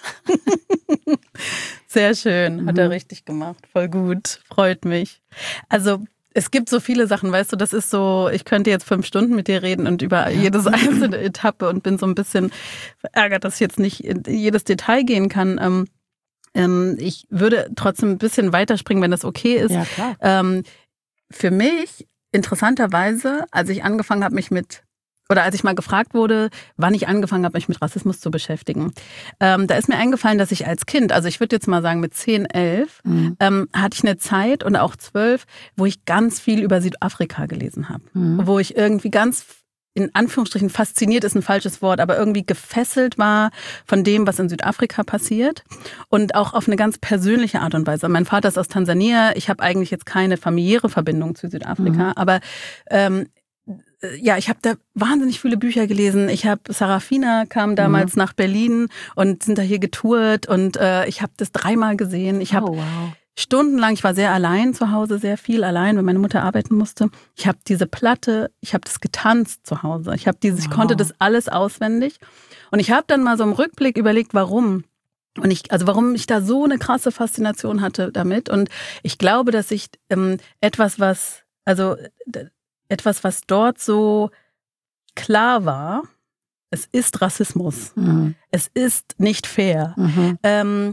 Sehr schön, hat mhm. er richtig gemacht. Voll gut, freut mich. Also es gibt so viele Sachen, weißt du, das ist so, ich könnte jetzt fünf Stunden mit dir reden und über ja. jedes einzelne Etappe und bin so ein bisschen verärgert, dass ich jetzt nicht in jedes Detail gehen kann. Ähm, ähm, ich würde trotzdem ein bisschen weiterspringen, wenn das okay ist. Ja, klar. Ähm, für mich, interessanterweise, als ich angefangen habe, mich mit Oder als ich mal gefragt wurde, wann ich angefangen habe, mich mit Rassismus zu beschäftigen, ähm, da ist mir eingefallen, dass ich als Kind, also ich würde jetzt mal sagen mit zehn, elf, mhm. ähm, hatte ich eine Zeit und auch zwölf, wo ich ganz viel über Südafrika gelesen habe. Mhm. Wo ich irgendwie ganz, in Anführungsstrichen, fasziniert ist ein falsches Wort, aber irgendwie gefesselt war von dem, was in Südafrika passiert. Und auch auf eine ganz persönliche Art und Weise. Mein Vater ist aus Tansania, ich habe eigentlich jetzt keine familiäre Verbindung zu Südafrika, mhm. aber ähm, ja, ich habe da wahnsinnig viele Bücher gelesen. Ich habe, Sarafina kam damals mhm. nach Berlin und sind da hier getourt und äh, ich habe das dreimal gesehen. Ich habe oh, wow. stundenlang, ich war sehr allein zu Hause, sehr viel allein, weil meine Mutter arbeiten musste. Ich habe diese Platte, ich habe das getanzt zu Hause. Ich habe dieses, wow. ich konnte das alles auswendig. Und ich habe dann mal so im Rückblick überlegt, warum. Und ich, also warum ich da so eine krasse Faszination hatte damit. Und ich glaube, dass ich ähm, etwas, was, also etwas, was dort so klar war, es ist Rassismus. Mhm. Es ist nicht fair. Mhm. Ähm,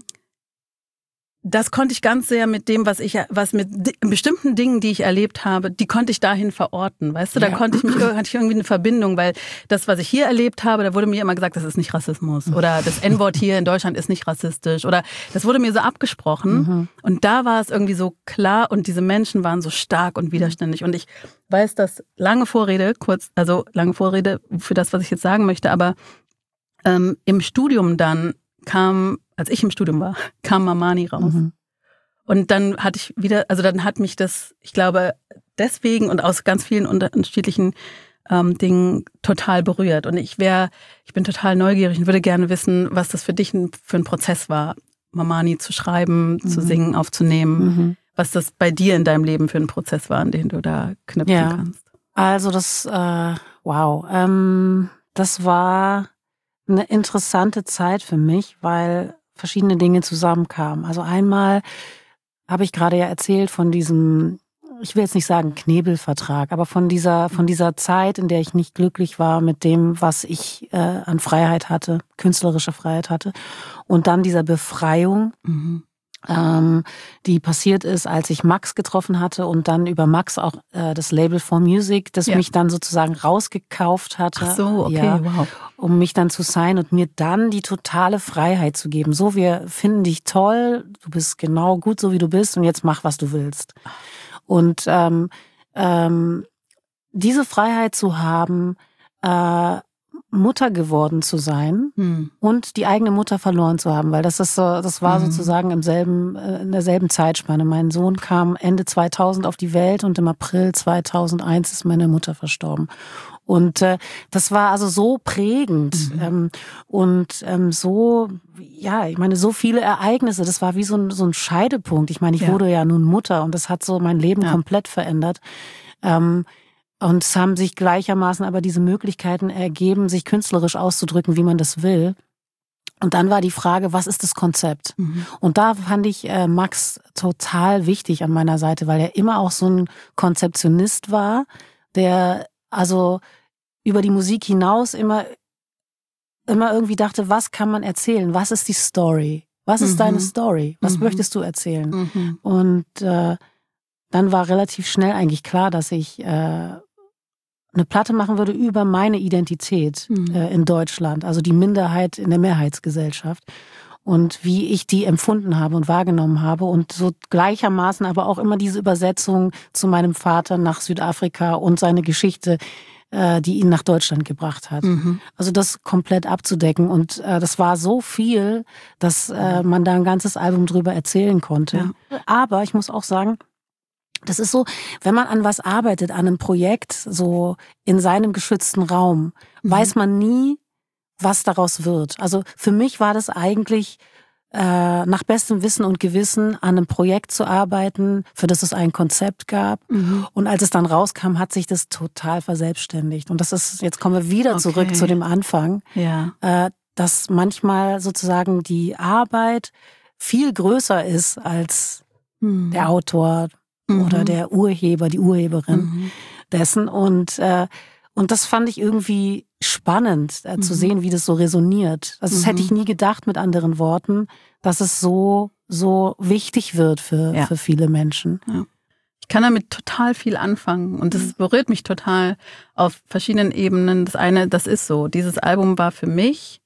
das konnte ich ganz sehr mit dem, was ich, was mit bestimmten Dingen, die ich erlebt habe, die konnte ich dahin verorten, weißt du? Da ja. konnte ich mich, hatte ich irgendwie eine Verbindung, weil das, was ich hier erlebt habe, da wurde mir immer gesagt, das ist nicht Rassismus oder das En-Wort hier in Deutschland ist nicht rassistisch oder das wurde mir so abgesprochen mhm. und da war es irgendwie so klar und diese Menschen waren so stark und widerständig und ich weiß, dass lange Vorrede, kurz, also lange Vorrede für das, was ich jetzt sagen möchte, aber ähm, im Studium dann kam, als ich im Studium war, kam Mamani raus. Mhm. Und dann hatte ich wieder, also dann hat mich das, ich glaube, deswegen und aus ganz vielen unterschiedlichen ähm, Dingen total berührt. Und ich wäre, ich bin total neugierig und würde gerne wissen, was das für dich für ein Prozess war, Mamani zu schreiben, mhm. zu singen, aufzunehmen. Mhm. Was das bei dir in deinem Leben für ein Prozess war, an den du da knüpfen ja. kannst. Also das, äh, wow, ähm, das war eine interessante Zeit für mich, weil verschiedene Dinge zusammenkamen. Also einmal habe ich gerade ja erzählt von diesem, ich will jetzt nicht sagen Knebelvertrag, aber von dieser von dieser Zeit, in der ich nicht glücklich war mit dem, was ich äh, an Freiheit hatte, künstlerische Freiheit hatte. Und dann dieser Befreiung, mhm. ähm, die passiert ist, als ich Max getroffen hatte und dann über Max auch äh, das Label four Music, das ja. mich dann sozusagen rausgekauft hatte. Ach so, okay, ja, wow. Um mich dann zu sein und mir dann die totale Freiheit zu geben. So, wir finden dich toll, du bist genau gut so, wie du bist und jetzt mach, was du willst. Und ähm, ähm, diese Freiheit zu haben, äh, Mutter geworden zu sein hm. und die eigene Mutter verloren zu haben, weil das ist so, das war hm. sozusagen im selben, in derselben Zeitspanne. Mein Sohn kam Ende zweitausend auf die Welt und im April zweitausendeins ist meine Mutter verstorben. Und äh, das war also so prägend mhm. ähm, und ähm, so, ja, ich meine, so viele Ereignisse, das war wie so ein, so ein Scheidepunkt. Ich meine, ich ja. wurde ja nun Mutter und das hat so mein Leben ja. komplett verändert. Ähm, Und es haben sich gleichermaßen aber diese Möglichkeiten ergeben, sich künstlerisch auszudrücken, wie man das will. Und dann war die Frage, was ist das Konzept? Mhm. Und da fand ich äh, Max total wichtig an meiner Seite, weil er immer auch so ein Konzeptionist war, der also über die Musik hinaus immer, immer irgendwie dachte, was kann man erzählen? Was ist die Story? Was ist mhm. deine Story? Was mhm. möchtest du erzählen? Mhm. Und äh, dann war relativ schnell eigentlich klar, dass ich äh, eine Platte machen würde über meine Identität mhm. äh, in Deutschland, also die Minderheit in der Mehrheitsgesellschaft und wie ich die empfunden habe und wahrgenommen habe und so gleichermaßen aber auch immer diese Übersetzung zu meinem Vater nach Südafrika und seine Geschichte, äh, die ihn nach Deutschland gebracht hat. Mhm. Also das komplett abzudecken und äh, das war so viel, dass äh, man da ein ganzes Album drüber erzählen konnte. Ja. Aber ich muss auch sagen, das ist so, wenn man an was arbeitet, an einem Projekt, so in seinem geschützten Raum, mhm. weiß man nie, was daraus wird. Also für mich war das eigentlich äh, nach bestem Wissen und Gewissen an einem Projekt zu arbeiten, für das es ein Konzept gab. Mhm. Und als es dann rauskam, hat sich das total verselbstständigt. Und das ist, jetzt kommen wir wieder okay. zurück zu dem Anfang, ja. äh, dass manchmal sozusagen die Arbeit viel größer ist als mhm. der Autor, oder der Urheber, die Urheberin mhm. dessen. Und, äh, und das fand ich irgendwie spannend, äh, mhm. zu sehen, wie das so resoniert. Also das mhm. hätte ich nie gedacht, mit anderen Worten, dass es so, so wichtig wird für, ja. für viele Menschen. Ja. Ich kann damit total viel anfangen und das berührt mich total auf verschiedenen Ebenen. Das eine, das ist so, dieses Album war für mich,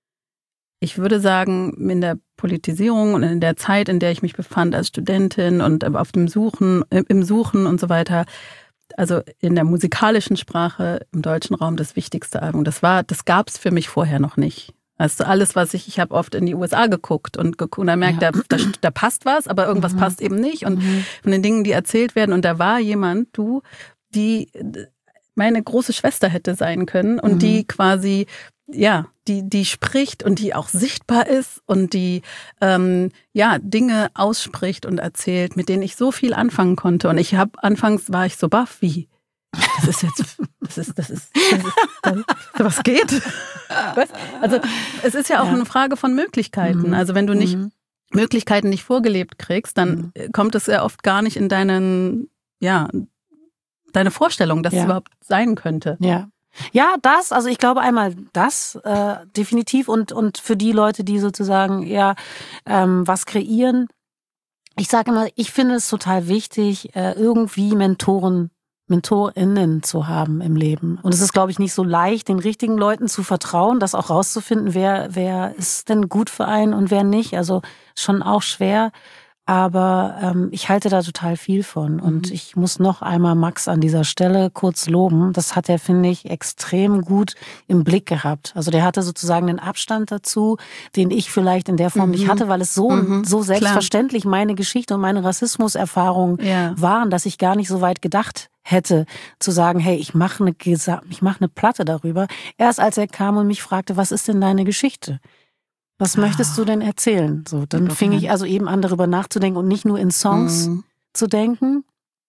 ich würde sagen, in der Politisierung und in der Zeit, in der ich mich befand als Studentin und auf dem Suchen, im Suchen und so weiter, also in der musikalischen Sprache im deutschen Raum das wichtigste Album. Das war, das gab es für mich vorher noch nicht. Also alles, was ich, ich habe oft in die U S A geguckt und geguckt und da merkt, ja. da, da, da passt was, aber irgendwas mhm. passt eben nicht. Und mhm. von den Dingen, die erzählt werden, und da war jemand, du, die meine große Schwester hätte sein können und mhm. die quasi ja, die, die spricht und die auch sichtbar ist und die ähm, ja Dinge ausspricht und erzählt, mit denen ich so viel anfangen konnte. Und ich habe anfangs war ich so baff, wie das ist jetzt, das ist, das ist, das ist das, was geht? Was? Also es ist ja auch ja. eine Frage von Möglichkeiten. Mhm. Also wenn du nicht mhm. Möglichkeiten nicht vorgelebt kriegst, dann mhm. kommt es ja oft gar nicht in deinen, ja, deine Vorstellung, dass ja. es überhaupt sein könnte. Ja. Ja, das, also ich glaube einmal das äh, definitiv und und für die Leute, die sozusagen ja ähm, was kreieren. Ich sage immer, ich finde es total wichtig, äh, irgendwie Mentoren, MentorInnen zu haben im Leben. Und es ist, glaube ich, nicht so leicht, den richtigen Leuten zu vertrauen, das auch rauszufinden, wer wer ist denn gut für einen und wer nicht. Also schon auch schwer. Aber ähm, ich halte da total viel von. Und mhm. ich muss noch einmal Max an dieser Stelle kurz loben. Das hat er, finde ich, extrem gut im Blick gehabt. Also der hatte sozusagen einen Abstand dazu, den ich vielleicht in der Form mhm. nicht hatte, weil es so, mhm. so selbstverständlich Klar. meine Geschichte und meine Rassismuserfahrung ja. waren, dass ich gar nicht so weit gedacht hätte, zu sagen, hey, ich mache eine, ich mache eine Platte darüber. Erst als er kam und mich fragte, was ist denn deine Geschichte? Was möchtest du denn erzählen? So, dann fing ich also eben an, darüber nachzudenken und nicht nur in Songs mhm. zu denken,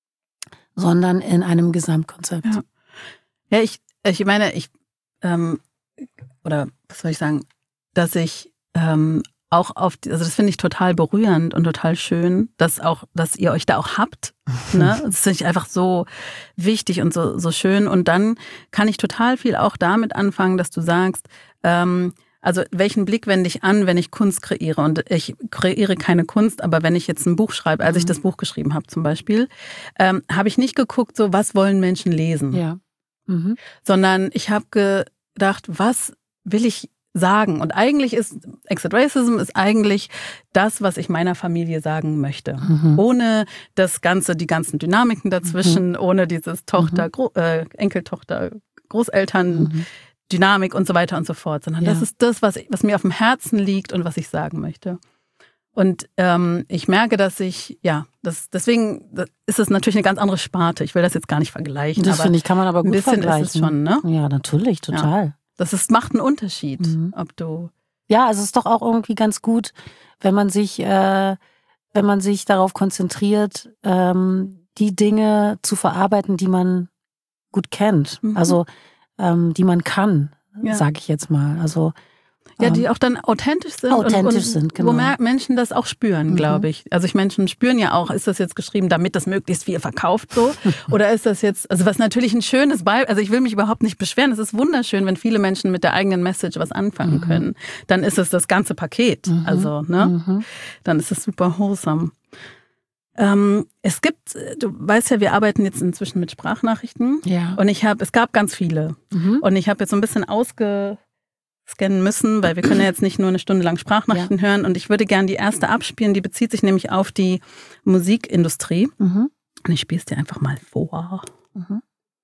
sondern in einem Gesamtkonzept. Ja, ja ich, ich meine, ich, ähm, oder was soll ich sagen, dass ich ähm, auch auf, die, also das finde ich total berührend und total schön, dass auch, dass ihr euch da auch habt. Ne? Das finde ich einfach so wichtig und so, so schön. Und dann kann ich total viel auch damit anfangen, dass du sagst, ähm, also welchen Blick wende ich an, wenn ich Kunst kreiere? Und ich kreiere keine Kunst, aber wenn ich jetzt ein Buch schreibe, als ich das Buch geschrieben habe zum Beispiel, ähm, habe ich nicht geguckt, so was wollen Menschen lesen? Ja. Mhm. Sondern ich habe gedacht, was will ich sagen? Und eigentlich ist Exit Racism ist eigentlich das, was ich meiner Familie sagen möchte. Mhm. Ohne das Ganze, die ganzen Dynamiken dazwischen, mhm. ohne dieses Tochter, mhm. Gro- äh, Enkeltochter, Großeltern, mhm. Dynamik und so weiter und so fort, sondern ja. das ist das, was, was mir auf dem Herzen liegt und was ich sagen möchte. Und ähm, ich merke, dass ich, ja, das, deswegen ist es natürlich eine ganz andere Sparte. Ich will das jetzt gar nicht vergleichen. Das finde ich, kann man aber gut vergleichen. Ein bisschen ist es schon, ne? Ja, natürlich, total. Ja. Das ist, macht einen Unterschied, mhm. ob du... Ja, also es ist doch auch irgendwie ganz gut, wenn man sich, äh, wenn man sich darauf konzentriert, ähm, die Dinge zu verarbeiten, die man gut kennt. Mhm. Also ähm, die man kann, ja. sage ich jetzt mal. Also Ja, die auch dann authentisch sind. Authentisch und, und sind, genau. Wo Menschen das auch spüren, Mhm. glaube ich. Also ich Menschen spüren ja auch, ist das jetzt geschrieben, damit das möglichst viel verkauft so? Oder ist das jetzt, also was natürlich ein schönes Beispiel, also ich will mich überhaupt nicht beschweren. Es ist wunderschön, wenn viele Menschen mit der eigenen Message was anfangen Mhm. können. Dann ist es das ganze Paket. Mhm. Also, ne? Mhm. Dann ist es super wholesome. Ähm, es gibt, du weißt ja, wir arbeiten jetzt inzwischen mit Sprachnachrichten. Ja. Und ich habe, es gab ganz viele. Mhm. Und ich habe jetzt so ein bisschen ausge scannen müssen, weil wir können ja jetzt nicht nur eine Stunde lang Sprachnachrichten ja. hören. Und ich würde gerne die erste abspielen, die bezieht sich nämlich auf die Musikindustrie. Mhm. Und ich spiele es dir einfach mal vor. Mhm.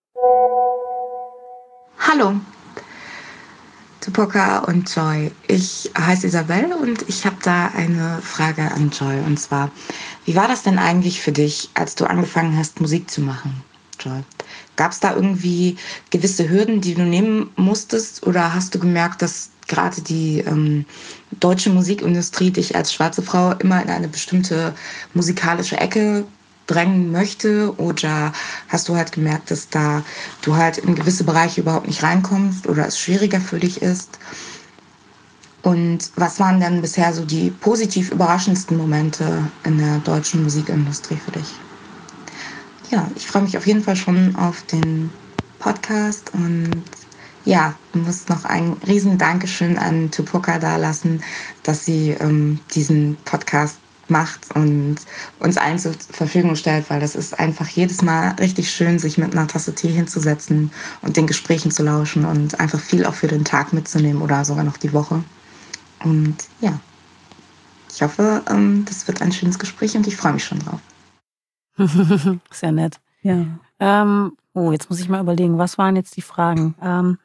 Hallo, Tupoka und Joy. Ich heiße Isabel und ich habe da eine Frage an Joy. Und zwar, wie war das denn eigentlich für dich, als du angefangen hast, Musik zu machen, Joy? Gab es da irgendwie gewisse Hürden, die du nehmen musstest? Oder hast du gemerkt, dass gerade die ähm, deutsche Musikindustrie dich als schwarze Frau immer in eine bestimmte musikalische Ecke drängen möchte? Oder hast du halt gemerkt, dass da du halt in gewisse Bereiche überhaupt nicht reinkommst oder es schwieriger für dich ist? Und was waren denn bisher so die positiv überraschendsten Momente in der deutschen Musikindustrie für dich? Ja, ich freue mich auf jeden Fall schon auf den Podcast und ja, ich muss noch ein riesen Dankeschön an Tupoka da lassen, dass sie ähm, diesen Podcast macht und uns allen zur Verfügung stellt, weil das ist einfach jedes Mal richtig schön, sich mit einer Tasse Tee hinzusetzen und den Gesprächen zu lauschen und einfach viel auch für den Tag mitzunehmen oder sogar noch die Woche. Und ja, ich hoffe, ähm, das wird ein schönes Gespräch und ich freue mich schon drauf. Sehr nett. Ja. Ähm, oh, jetzt muss ich mal überlegen, was waren jetzt die Fragen? Ähm,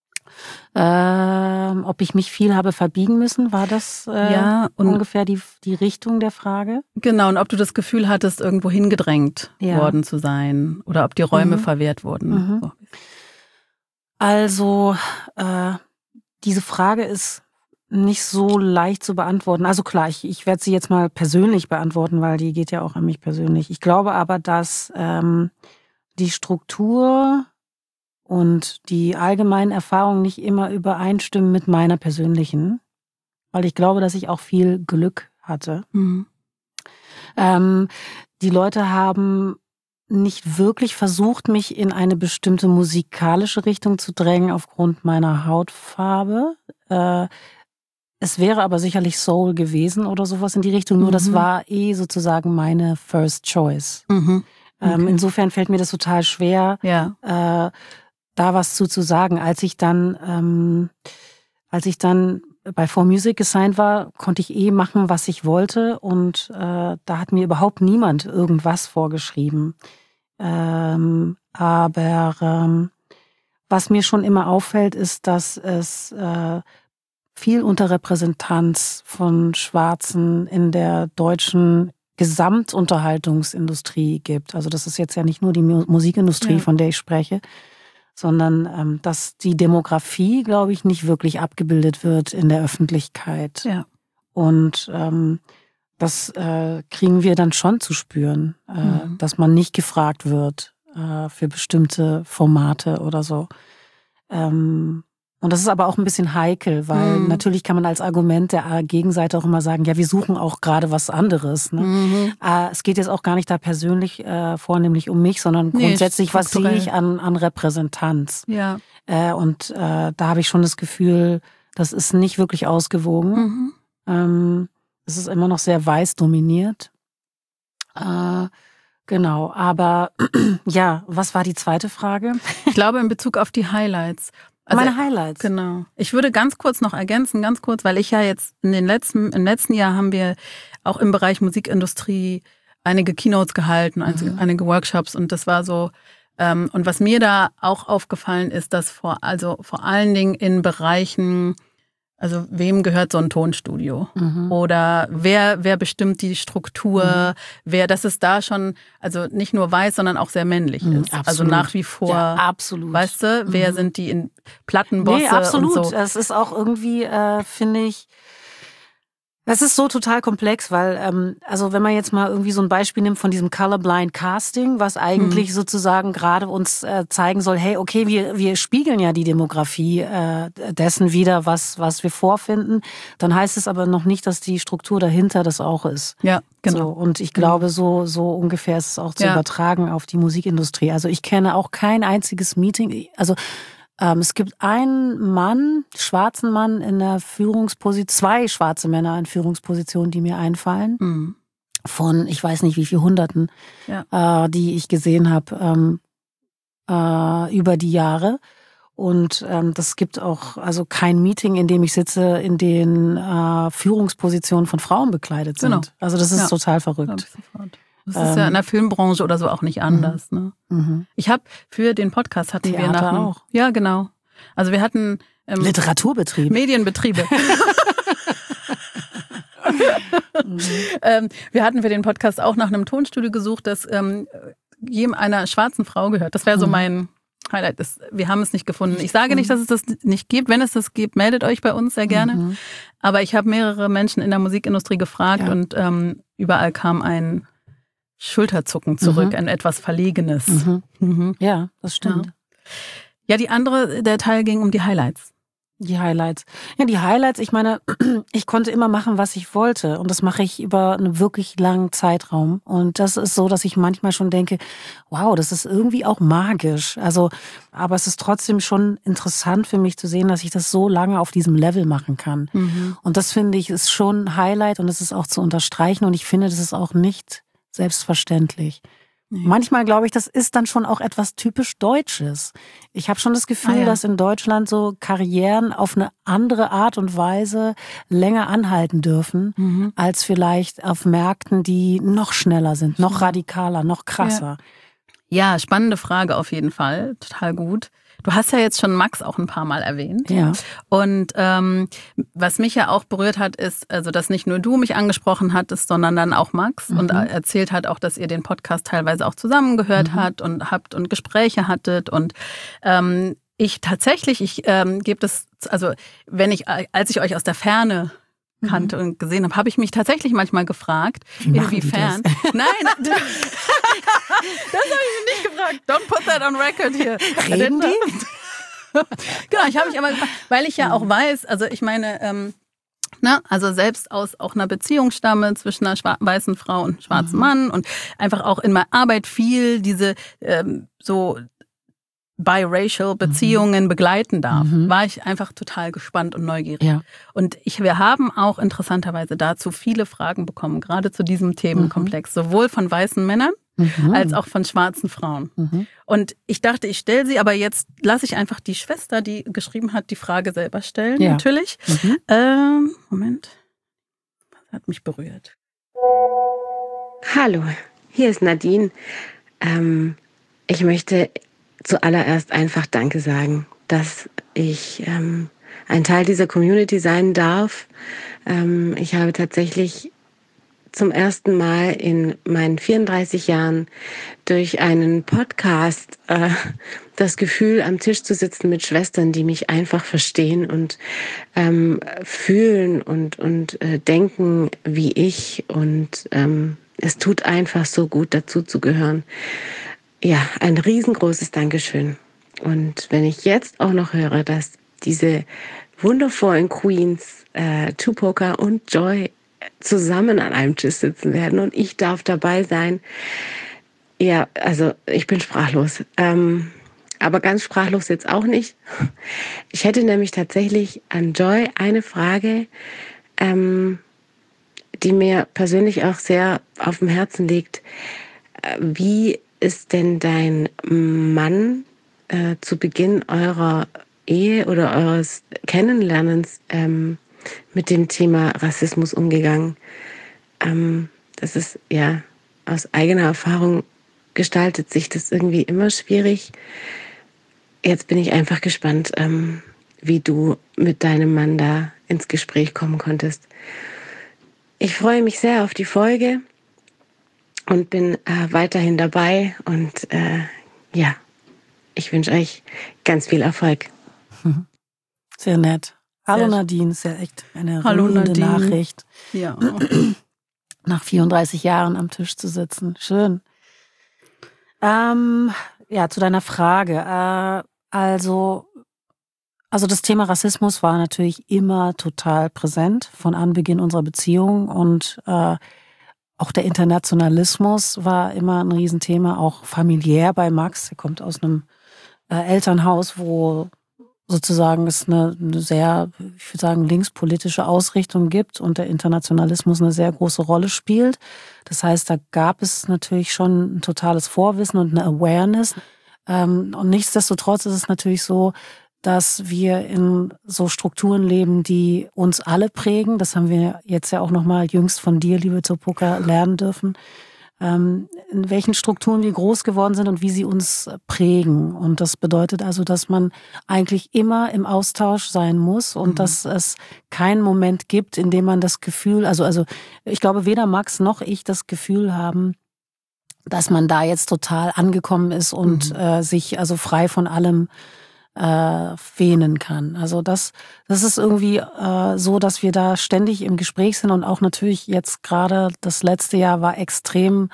ähm, ob ich mich viel habe verbiegen müssen, war das äh, ja, und ungefähr die, die Richtung der Frage? Genau, und ob du das Gefühl hattest, irgendwo hingedrängt ja. worden zu sein oder ob die Räume mhm. verwehrt wurden. Mhm. So. Also, äh, diese Frage ist nicht so leicht zu beantworten. Also klar, ich, ich werde sie jetzt mal persönlich beantworten, weil die geht ja auch an mich persönlich. Ich glaube aber, dass ähm, die Struktur und die allgemeinen Erfahrungen nicht immer übereinstimmen mit meiner persönlichen, weil ich glaube, dass ich auch viel Glück hatte. Mhm. Ähm, die Leute haben nicht wirklich versucht, mich in eine bestimmte musikalische Richtung zu drängen aufgrund meiner Hautfarbe. Äh, Es wäre aber sicherlich Soul gewesen oder sowas in die Richtung, nur mhm. das war eh sozusagen meine First Choice. Mhm. Okay. Ähm, insofern fällt mir das total schwer, ja. äh, da was zu, zu sagen. Als ich dann, ähm, als ich dann bei four Music gesigned war, konnte ich eh machen, was ich wollte und äh, da hat mir überhaupt niemand irgendwas vorgeschrieben. Ähm, aber ähm, was mir schon immer auffällt, ist, dass es äh, viel Unterrepräsentanz von Schwarzen in der deutschen Gesamtunterhaltungsindustrie gibt. Also das ist jetzt ja nicht nur die Musikindustrie, ja. von der ich spreche, sondern ähm, dass die Demografie, glaube ich, nicht wirklich abgebildet wird in der Öffentlichkeit. Ja. Und ähm, das äh, kriegen wir dann schon zu spüren, äh, mhm. dass man nicht gefragt wird äh, für bestimmte Formate oder so. Ähm, Und das ist aber auch ein bisschen heikel, weil mhm. natürlich kann man als Argument der Gegenseite auch immer sagen, ja, wir suchen auch gerade was anderes. Ne? Mhm. Äh, es geht jetzt auch gar nicht da persönlich äh, vornehmlich um mich, sondern nee, grundsätzlich, was sehe ich an, an Repräsentanz. Ja. Äh, und äh, da habe ich schon das Gefühl, das ist nicht wirklich ausgewogen. Mhm. Ähm, es ist immer noch sehr weiß dominiert. Äh, Genau, aber ja, was war die zweite Frage? Ich glaube in Bezug auf die Highlights. Also, meine Highlights. Genau. Ich würde ganz kurz noch ergänzen, ganz kurz, weil ich ja jetzt in den letzten, im letzten Jahr haben wir auch im Bereich Musikindustrie einige Keynotes gehalten, mhm. einige Workshops und das war so, ähm, und was mir da auch aufgefallen ist, dass vor, also vor allen Dingen in Bereichen, also wem gehört so ein Tonstudio? Mhm. Oder wer, wer bestimmt die Struktur? Mhm. Wer, dass es da schon, also nicht nur weiß, sondern auch sehr männlich mhm, ist. absolut. Also nach wie vor. Ja, absolut. Weißt du, mhm. wer sind die in Plattenbosse nee, absolut. und so? Es ist auch irgendwie, äh, finde ich, Das ist so total komplex, weil, ähm, also wenn man jetzt mal irgendwie so ein Beispiel nimmt von diesem Colorblind Casting, was eigentlich mhm. sozusagen gerade uns äh, zeigen soll, hey, okay, wir wir spiegeln ja die Demografie äh, dessen wieder, was was wir vorfinden, dann heißt es aber noch nicht, dass die Struktur dahinter das auch ist. Ja, genau. So, und ich glaube, so so ungefähr ist es auch zu ja. übertragen auf die Musikindustrie. Also ich kenne auch kein einziges Meeting, also Ähm, es gibt einen Mann, schwarzen Mann in der Führungsposition, zwei schwarze Männer in Führungspositionen, die mir einfallen. Mhm. Von, ich weiß nicht wie viel Hunderten, ja. äh, die ich gesehen habe ähm, äh, über die Jahre. Und ähm, das gibt auch also kein Meeting, in dem ich sitze, in den äh, Führungspositionen von Frauen bekleidet sind. Genau. Also das ist ja. total verrückt. Das ist ähm, ja in der Filmbranche oder so auch nicht anders. Ne? Mhm. Ich habe für den Podcast hatten Theater wir nach einem, auch. Ja, genau. Also wir hatten ähm, Literaturbetrieb. Medienbetriebe. mhm. ähm, wir hatten für den Podcast auch nach einem Tonstudio gesucht, das ähm, jedem einer schwarzen Frau gehört. Das wäre so mhm. mein Highlight. Das, wir haben es nicht gefunden. Ich sage nicht, dass es das nicht gibt. Wenn es das gibt, meldet euch bei uns sehr gerne. Mhm. Aber ich habe mehrere Menschen in der Musikindustrie gefragt ja. und ähm, überall kam ein Schulterzucken zurück, mhm. ein etwas Verlegenes. Mhm. Mhm. Ja, das stimmt. Ja. ja, die andere, der Teil ging um die Highlights. Die Highlights. Ja, die Highlights, ich meine, ich konnte immer machen, was ich wollte. Und das mache ich über einen wirklich langen Zeitraum. Und das ist so, dass ich manchmal schon denke, wow, das ist irgendwie auch magisch. Also, aber es ist trotzdem schon interessant für mich zu sehen, dass ich das so lange auf diesem Level machen kann. Mhm. Und das finde ich ist schon ein Highlight und es ist auch zu unterstreichen. Und ich finde, das ist auch nicht selbstverständlich. Nee. Manchmal glaube ich, das ist dann schon auch etwas typisch Deutsches. Ich habe schon das Gefühl, ah, ja. dass in Deutschland so Karrieren auf eine andere Art und Weise länger anhalten dürfen, mhm. als vielleicht auf Märkten, die noch schneller sind, noch radikaler, noch krasser. Ja. ja, spannende Frage auf jeden Fall. Total gut. Du hast ja jetzt schon Max auch ein paar Mal erwähnt. Ja. Und ähm, was mich ja auch berührt hat, ist, also dass nicht nur du mich angesprochen hattest, sondern dann auch Max mhm. und erzählt hat auch, dass ihr den Podcast teilweise auch zusammengehört mhm. hat und habt und Gespräche hattet. Und ähm, ich tatsächlich, ich ähm, gebe das, also wenn ich, als ich euch aus der Ferne kannte mhm. und gesehen habe, habe ich mich tatsächlich manchmal gefragt, inwiefern. Nein, das, das habe ich mich nicht gefragt. Don't put that on record hier. Reden die? Genau, ich habe mich aber gefragt, weil ich ja auch weiß, also ich meine, ähm, ne, also selbst aus auch einer Beziehung stamme zwischen einer schwa- weißen Frau und einem schwarzen mhm. Mann und einfach auch in meiner Arbeit viel diese ähm, so biracial Beziehungen mhm. begleiten darf, mhm. war ich einfach total gespannt und neugierig. Ja. Und ich, wir haben auch interessanterweise dazu viele Fragen bekommen, gerade zu diesem Themenkomplex, mhm. sowohl von weißen Männern mhm. als auch von schwarzen Frauen. Mhm. Und ich dachte, ich stelle sie, aber jetzt lasse ich einfach die Schwester, die geschrieben hat, die Frage selber stellen, ja. natürlich. Mhm. Ähm, Moment, das hat mich berührt. Hallo, hier ist Nadine. Ähm, ich möchte zuallererst einfach Danke sagen, dass ich ähm, ein Teil dieser Community sein darf. Ähm, ich habe tatsächlich zum ersten Mal in meinen vierunddreißig Jahren durch einen Podcast äh, das Gefühl, am Tisch zu sitzen mit Schwestern, die mich einfach verstehen und ähm, fühlen und, und äh, denken wie ich. Und ähm, es tut einfach so gut, dazu zu gehören. Ja, ein riesengroßes Dankeschön. Und wenn ich jetzt auch noch höre, dass diese wundervollen Queens, äh, Tupoka und Joy, zusammen an einem Tisch sitzen werden und ich darf dabei sein, ja, also ich bin sprachlos. Ähm, aber ganz sprachlos jetzt auch nicht. Ich hätte nämlich tatsächlich an Joy eine Frage, ähm, die mir persönlich auch sehr auf dem Herzen liegt. Wie ist denn dein Mann äh, zu Beginn eurer Ehe oder eures Kennenlernens ähm, mit dem Thema Rassismus umgegangen? Ähm, das ist ja aus eigener Erfahrung gestaltet sich das irgendwie immer schwierig. Jetzt bin ich einfach gespannt, ähm, wie du mit deinem Mann da ins Gespräch kommen konntest. Ich freue mich sehr auf die Folge und bin äh, weiterhin dabei und äh, ja, ich wünsche euch ganz viel Erfolg. Sehr nett. Hallo Sehr Nadine, ist ja echt eine Hallo rührende Nadine. Nachricht. Ja. Nach vierunddreißig Jahren am Tisch zu sitzen. Schön. Ähm, ja, zu deiner Frage. Äh, also, also das Thema Rassismus war natürlich immer total präsent von Anbeginn unserer Beziehung und äh, auch der Internationalismus war immer ein Riesenthema, auch familiär bei Max. Er kommt aus einem äh, Elternhaus, wo sozusagen es eine, eine sehr, ich würde sagen, linkspolitische Ausrichtung gibt und der Internationalismus eine sehr große Rolle spielt. Das heißt, da gab es natürlich schon ein totales Vorwissen und eine Awareness. Ähm, und nichtsdestotrotz ist es natürlich so, dass wir in so Strukturen leben, die uns alle prägen. Das haben wir jetzt ja auch nochmal jüngst von dir, liebe Topoka, lernen dürfen. In welchen Strukturen wir groß geworden sind und wie sie uns prägen. Und das bedeutet also, dass man eigentlich immer im Austausch sein muss und mhm. dass es keinen Moment gibt, in dem man das Gefühl, also, also ich glaube, weder Max noch ich das Gefühl haben, dass man da jetzt total angekommen ist und mhm. äh, sich also frei von allem äh, wähnen kann. Also das, das ist irgendwie äh, so, dass wir da ständig im Gespräch sind und auch natürlich jetzt gerade das letzte Jahr war extrem,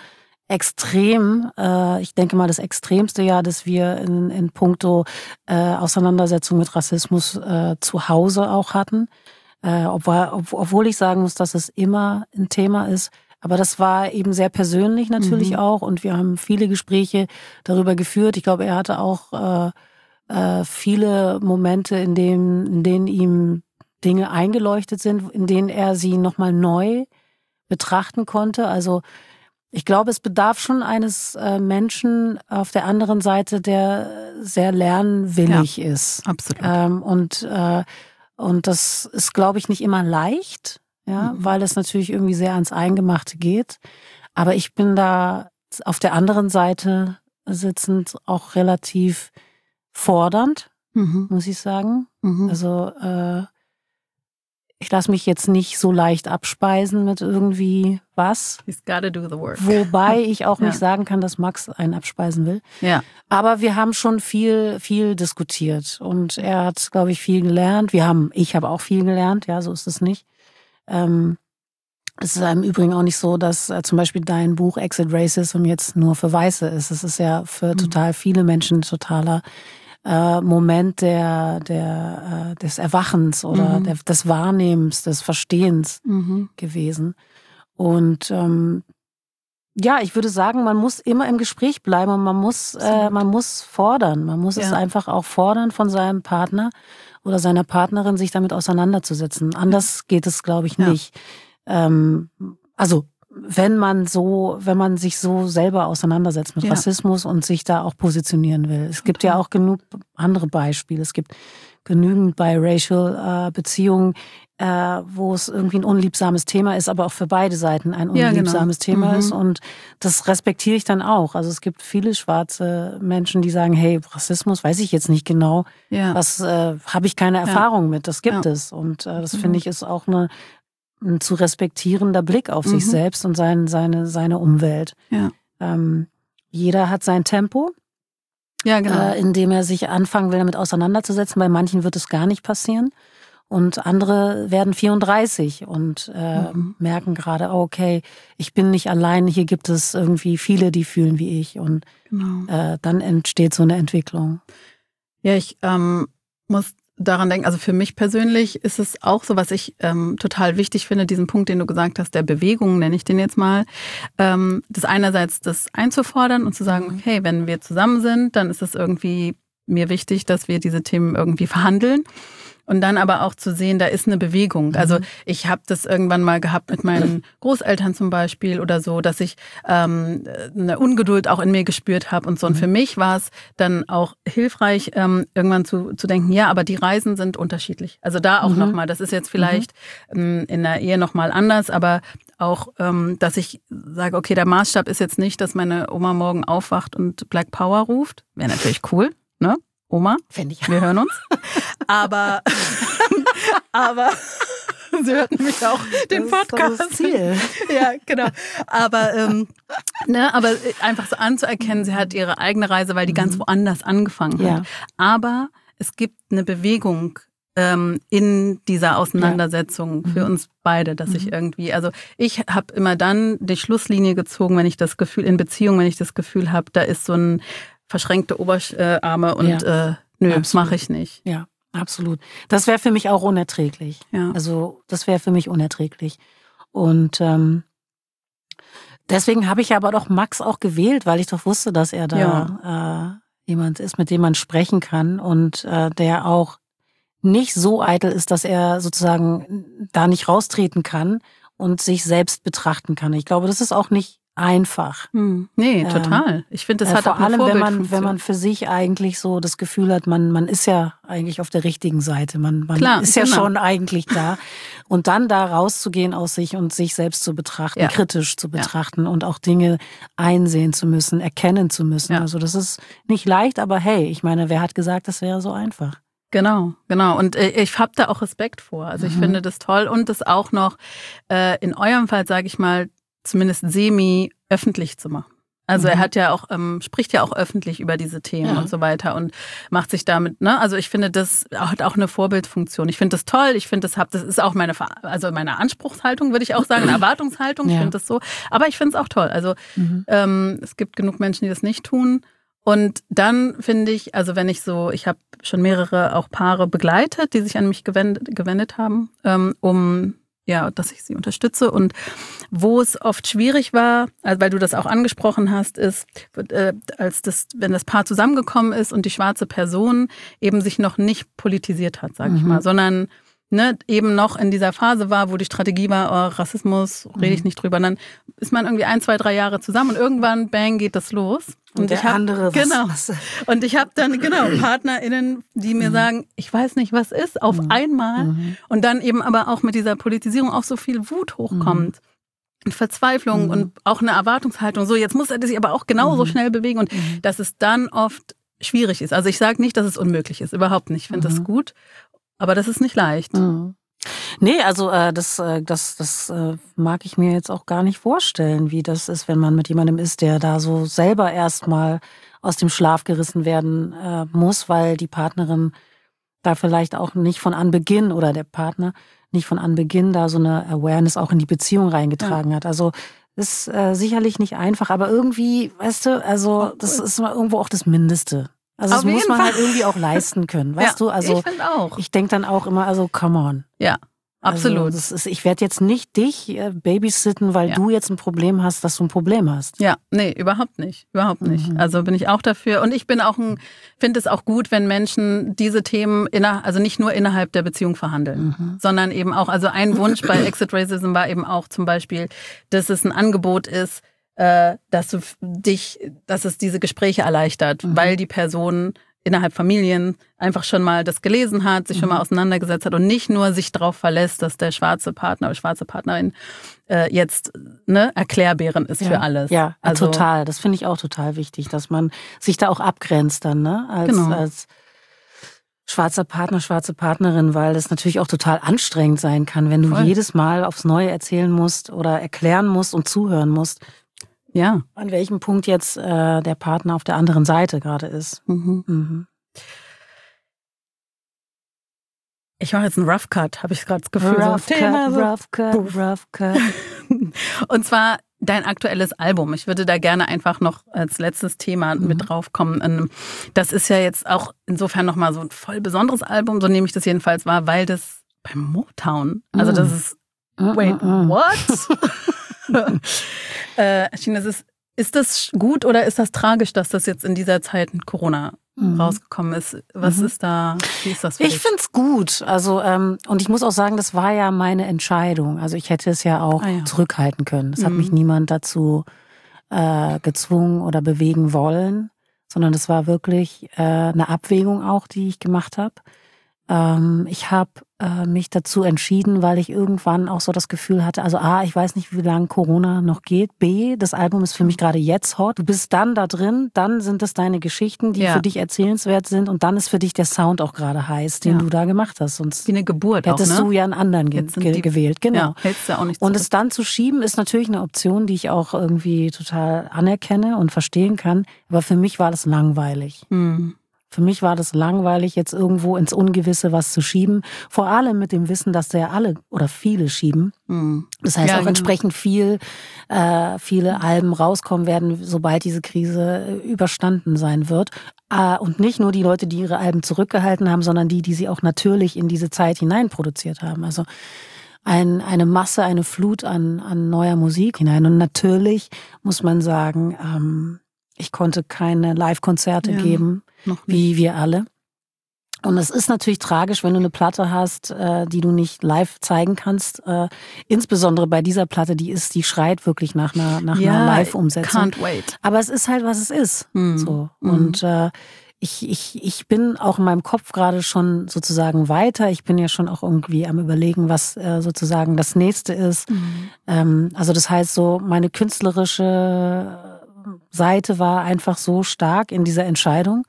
extrem, äh, ich denke mal das extremste Jahr, das wir in, in puncto äh, Auseinandersetzung mit Rassismus äh, zu Hause auch hatten. Äh, obwohl, ob, obwohl ich sagen muss, dass es immer ein Thema ist. Aber das war eben sehr persönlich natürlich mhm. auch und wir haben viele Gespräche darüber geführt. Ich glaube, er hatte auch äh, äh, viele Momente, in denen, in denen ihm Dinge eingeleuchtet sind, in denen er sie nochmal neu betrachten konnte. Also ich glaube, es bedarf schon eines äh, Menschen auf der anderen Seite, der sehr lernwillig ja, ist. Absolut. Ähm, und, äh, und das ist, glaube ich, nicht immer leicht, ja, mhm. weil es natürlich irgendwie sehr ans Eingemachte geht. Aber ich bin da auf der anderen Seite sitzend auch relativ fordernd, mhm. muss ich sagen. Mhm. Also äh, ich lasse mich jetzt nicht so leicht abspeisen mit irgendwie was. He's gotta do the work. Wobei ich auch ja. nicht sagen kann, dass Max einen abspeisen will. Ja. Aber wir haben schon viel, viel diskutiert und er hat, glaube ich, viel gelernt. Wir haben, ich habe auch viel gelernt, ja, so ist es nicht. Ähm, es ist im Übrigen auch nicht so, dass äh, zum Beispiel dein Buch Exit Racism jetzt nur für Weiße ist. Es ist ja für mhm. total viele Menschen totaler Äh, Moment der, der, äh, des Erwachens oder mhm. der, des Wahrnehmens, des Verstehens mhm. gewesen. Und ähm, ja, ich würde sagen, man muss immer im Gespräch bleiben und man muss, äh, man muss fordern. Man muss ja. es einfach auch fordern von seinem Partner oder seiner Partnerin, sich damit auseinanderzusetzen. Anders geht es, glaube ich, nicht. Ja. Ähm, also wenn man so, wenn man sich so selber auseinandersetzt mit ja. Rassismus und sich da auch positionieren will. Es gibt okay. ja auch genug andere Beispiele. Es gibt genügend biracial äh, Beziehungen, äh, wo es irgendwie ein unliebsames Thema ist, aber auch für beide Seiten ein unliebsames ja, genau. Thema mhm. ist. Und das respektiere ich dann auch. Also es gibt viele schwarze Menschen, die sagen, hey, Rassismus weiß ich jetzt nicht genau. Ja. Was äh, habe ich keine Erfahrung ja. mit. Das gibt ja. es. Und äh, das mhm. finde ich ist auch eine ein zu respektierender Blick auf mhm. sich selbst und sein, seine, seine Umwelt. Ja. Ähm, jeder hat sein Tempo, ja, genau. äh, in dem er sich anfangen will, damit auseinanderzusetzen. Bei manchen wird es gar nicht passieren. Und andere werden vierunddreißig und äh, mhm. merken gerade, oh, okay, ich bin nicht allein, hier gibt es irgendwie viele, die fühlen wie ich. Und genau. äh, dann entsteht so eine Entwicklung. Ja, ich ähm, muss daran denken, also für mich persönlich ist es auch so, was ich ähm, total wichtig finde, diesen Punkt, den du gesagt hast, der Bewegung, nenne ich den jetzt mal, ähm, das einerseits das einzufordern und zu sagen, okay, wenn wir zusammen sind, dann ist es irgendwie mir wichtig, dass wir diese Themen irgendwie verhandeln. Und dann aber auch zu sehen, da ist eine Bewegung. Also ich habe das irgendwann mal gehabt mit meinen Großeltern zum Beispiel oder so, dass ich ähm, eine Ungeduld auch in mir gespürt habe und so. Und für mich war es dann auch hilfreich, ähm, irgendwann zu, zu denken, ja, aber die Reisen sind unterschiedlich. Also da auch mhm. nochmal, das ist jetzt vielleicht mhm. ähm, in der Ehe nochmal anders, aber auch, ähm, dass ich sage, okay, der Maßstab ist jetzt nicht, dass meine Oma morgen aufwacht und Black Power ruft. Wäre natürlich cool, ne? Oma, Fände ich. Wir hören uns. Aber, aber sie hört nämlich auch den das Podcast. Ist das Ziel. Ja, genau. Aber, ähm, ne, aber einfach so anzuerkennen, sie hat ihre eigene Reise, weil die ganz woanders angefangen hat. Ja. Aber es gibt eine Bewegung ähm, in dieser Auseinandersetzung ja. für mhm. uns beide, dass mhm. ich irgendwie, also ich habe immer dann die Schlusslinie gezogen, wenn ich das Gefühl, in Beziehung, wenn ich das Gefühl habe, da ist so ein verschränkte Oberarme und ja. äh, nö, mache ich nicht. Ja, absolut. Das wäre für mich auch unerträglich. Ja. Also das wäre für mich unerträglich. Und ähm, deswegen habe ich aber doch Max auch gewählt, weil ich doch wusste, dass er da ja. äh, jemand ist, mit dem man sprechen kann und äh, der auch nicht so eitel ist, dass er sozusagen da nicht raustreten kann und sich selbst betrachten kann. Ich glaube, das ist auch nicht einfach. Hm. Nee, total. Ähm, ich finde, das äh, hat vor auch eine allem, wenn man, Vorbildfunktion. wenn man für sich eigentlich so das Gefühl hat, man, man ist ja eigentlich auf der richtigen Seite. Man, man Klar, ist ja genau. schon eigentlich da. Und dann da rauszugehen aus sich und sich selbst zu betrachten, ja. kritisch zu betrachten ja. und auch Dinge einsehen zu müssen, erkennen zu müssen. Ja. Also das ist nicht leicht, aber hey, ich meine, wer hat gesagt, das wäre so einfach? Genau, genau. Und äh, ich habe da auch Respekt vor. Also ich mhm. finde das toll und das auch noch äh, in eurem Fall, sage ich mal, zumindest semi-öffentlich zu machen. Also mhm. er hat ja auch, ähm, spricht ja auch öffentlich über diese Themen ja. und so weiter und macht sich damit, ne? Also ich finde, das hat auch eine Vorbildfunktion. Ich finde das toll, ich finde das, hab, das ist auch meine, also meine Anspruchshaltung, würde ich auch sagen, eine Erwartungshaltung, ja. ich finde das so. Aber ich finde es auch toll. Also mhm. ähm, es gibt genug Menschen, die das nicht tun. Und dann finde ich, also wenn ich so, ich habe schon mehrere auch Paare begleitet, die sich an mich gewendet, gewendet haben, ähm, um ja, dass ich sie unterstütze. Und wo es oft schwierig war, also weil du das auch angesprochen hast, ist, äh, als das, wenn das Paar zusammengekommen ist und die schwarze Person eben sich noch nicht politisiert hat, sag mhm. ich mal, sondern ne, eben noch in dieser Phase war, wo die Strategie war, oh, Rassismus, rede ich nicht drüber. Und dann ist man irgendwie ein, zwei, drei Jahre zusammen und irgendwann, bang, geht das los. Und, und der ich hab, andere, was, genau. was? Und ich habe dann, genau, PartnerInnen, die mir mhm. sagen, ich weiß nicht, was ist, auf mhm. einmal. Mhm. Und dann eben aber auch mit dieser Politisierung auch so viel Wut hochkommt. Mhm. Und Verzweiflung mhm. und auch eine Erwartungshaltung. So, jetzt muss er sich aber auch genauso mhm. schnell bewegen. Und mhm. dass es dann oft schwierig ist. Also ich sage nicht, dass es unmöglich ist, überhaupt nicht. Ich finde mhm. das gut. Aber das ist nicht leicht. Mhm. Nee, also äh, das, äh, das, das äh, mag ich mir jetzt auch gar nicht vorstellen, wie das ist, wenn man mit jemandem ist, der da so selber erstmal aus dem Schlaf gerissen werden äh, muss, weil die Partnerin da vielleicht auch nicht von Anbeginn oder der Partner nicht von Anbeginn da so eine Awareness auch in die Beziehung reingetragen ja. hat. Also ist äh, sicherlich nicht einfach, aber irgendwie, weißt du, also das ist irgendwo auch das Mindeste. Also das muss man Fall. halt irgendwie auch leisten können, weißt ja, du? Also ich finde auch. Ich denke dann auch immer, also come on. Ja, absolut. Also das ist, ich werde jetzt nicht dich äh, babysitten, weil ja. du jetzt ein Problem hast, dass du ein Problem hast. Ja, nee, überhaupt nicht, überhaupt nicht. Mhm. Also bin ich auch dafür. Und ich bin auch ein, finde es auch gut, wenn Menschen diese Themen inner, also nicht nur innerhalb der Beziehung verhandeln, mhm. sondern eben auch, also ein Wunsch bei Exit Racism war eben auch zum Beispiel, dass es ein Angebot ist, dass du dich, dass es diese Gespräche erleichtert, mhm. weil die Person innerhalb Familien einfach schon mal das gelesen hat, sich mhm. schon mal auseinandergesetzt hat und nicht nur sich darauf verlässt, dass der schwarze Partner oder schwarze Partnerin äh, jetzt ne, Erklärbären ist ja. für alles. Ja, also, total. Das finde ich auch total wichtig, dass man sich da auch abgrenzt dann, ne? Als, genau. als schwarzer Partner, schwarze Partnerin, weil das natürlich auch total anstrengend sein kann, wenn du Voll. jedes Mal aufs Neue erzählen musst oder erklären musst und zuhören musst. Ja. An welchem Punkt jetzt äh, der Partner auf der anderen Seite gerade ist. Mhm. Mhm. Ich mache jetzt einen Rough Cut, habe ich gerade das Gefühl. Rough so. Cut, so. Rough Cut, Rough Cut. Und zwar dein aktuelles Album. Ich würde da gerne einfach noch als letztes Thema mhm. mit draufkommen. Das ist ja jetzt auch insofern nochmal so ein voll besonderes Album, so nehme ich das jedenfalls wahr, weil das beim Motown, also das ist, wait, what? äh, das ist, ist das gut oder ist das tragisch, dass das jetzt in dieser Zeit mit Corona mhm. rausgekommen ist? Was mhm. ist da, wie ist das für dich? Ich finde es gut. Also, ähm, und ich muss auch sagen, das war ja meine Entscheidung. Also ich hätte es ja auch ah, ja. zurückhalten können. Es mhm. hat mich niemand dazu äh, gezwungen oder bewegen wollen, sondern das war wirklich äh, eine Abwägung auch, die ich gemacht habe. Ähm, ich habe äh, mich dazu entschieden, weil ich irgendwann auch so das Gefühl hatte, also A, ich weiß nicht, wie lange Corona noch geht. B, das Album ist für mich gerade jetzt hot. Du bist dann da drin, dann sind es deine Geschichten, die ja. für dich erzählenswert sind und dann ist für dich der Sound auch gerade heiß, den ja. du da gemacht hast. Sonst wie eine Geburt hättest auch, ne? du ja einen anderen ge- ge- gewählt. Genau. Ja, hältst du auch nicht und es dann zu schieben, ist natürlich eine Option, die ich auch irgendwie total anerkenne und verstehen kann. Aber für mich war das langweilig. Mhm. Für mich war das langweilig, jetzt irgendwo ins Ungewisse was zu schieben. Vor allem mit dem Wissen, dass da ja alle oder viele schieben. Mhm. Das heißt ja, auch genau. entsprechend viel, äh, viele Alben rauskommen werden, sobald diese Krise überstanden sein wird. Äh, und nicht nur die Leute, die ihre Alben zurückgehalten haben, sondern die, die sie auch natürlich in diese Zeit hinein produziert haben. Also ein, eine Masse, eine Flut an, an neuer Musik hinein. Und natürlich muss man sagen, ähm, ich konnte keine Live-Konzerte ja, geben, wie wir alle. Und es ist natürlich tragisch, wenn du eine Platte hast, äh, die du nicht live zeigen kannst. Äh, insbesondere bei dieser Platte, die ist, die schreit wirklich nach einer, nach ja, einer Live-Umsetzung. Can't wait. Aber es ist halt, was es ist. Mm. So. Mm. Und äh, Ich, ich, ich bin auch in meinem Kopf gerade schon sozusagen weiter. Ich bin ja schon auch irgendwie am Überlegen, was äh, sozusagen das Nächste ist. Mhm. Ähm, also das heißt so, meine künstlerische Seite war einfach so stark in dieser Entscheidung.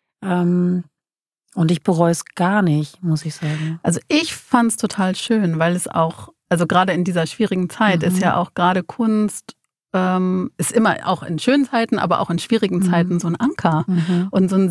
Ähm, und ich bereue es gar nicht, muss ich sagen. Also ich fand es total schön, weil es auch, also gerade in dieser schwierigen Zeit mhm. ist ja auch gerade Kunst, ist immer auch in schönen Zeiten, aber auch in schwierigen mhm. Zeiten so ein Anker mhm. und so ein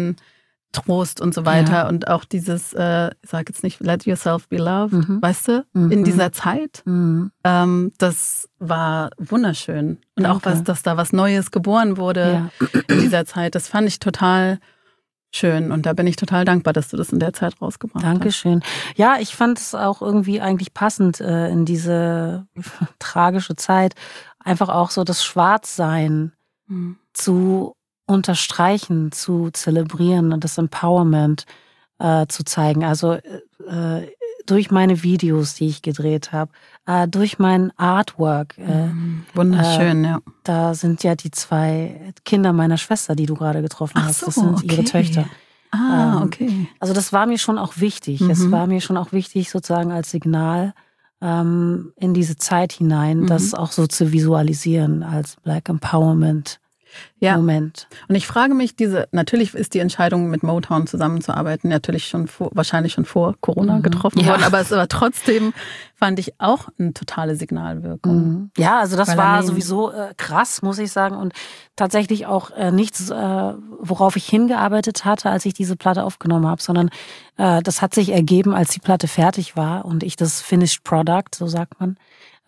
Seelentrost und so weiter. Ja. Und auch dieses, äh, ich sag jetzt nicht, let yourself be loved, mhm. weißt du, mhm. in dieser Zeit. Mhm. Ähm, das war wunderschön. Und Danke. Auch, was, dass da was Neues geboren wurde ja. in dieser Zeit, das fand ich total schön. Und da bin ich total dankbar, dass du das in der Zeit rausgebracht Dankeschön. hast. Dankeschön. Ja, ich fand es auch irgendwie eigentlich passend äh, in diese tragische Zeit, einfach auch so das Schwarzsein mhm. zu unterstreichen, zu zelebrieren und das Empowerment äh, zu zeigen. Also äh, durch meine Videos, die ich gedreht habe, äh, durch mein Artwork. Äh, mhm. Wunderschön, äh, ja. Da sind ja die zwei Kinder meiner Schwester, die du gerade getroffen Ach hast. So, das sind okay. ihre Töchter. Ah, ähm, okay. Also das war mir schon auch wichtig. Mhm. Es war mir schon auch wichtig, sozusagen als Signal ähm, in diese Zeit hinein, mhm. das auch so zu visualisieren als Black Empowerment. Ja. Moment. Und ich frage mich, diese, natürlich ist die Entscheidung, mit Motown zusammenzuarbeiten, natürlich schon vor, wahrscheinlich schon vor Corona mhm. getroffen ja. worden, aber es war trotzdem, fand ich, auch eine totale Signalwirkung. Mhm. Ja, also das Weil war sowieso äh, krass, muss ich sagen, und tatsächlich auch äh, nichts, äh, worauf ich hingearbeitet hatte, als ich diese Platte aufgenommen habe, sondern äh, das hat sich ergeben, als die Platte fertig war und ich das Finished Product, so sagt man,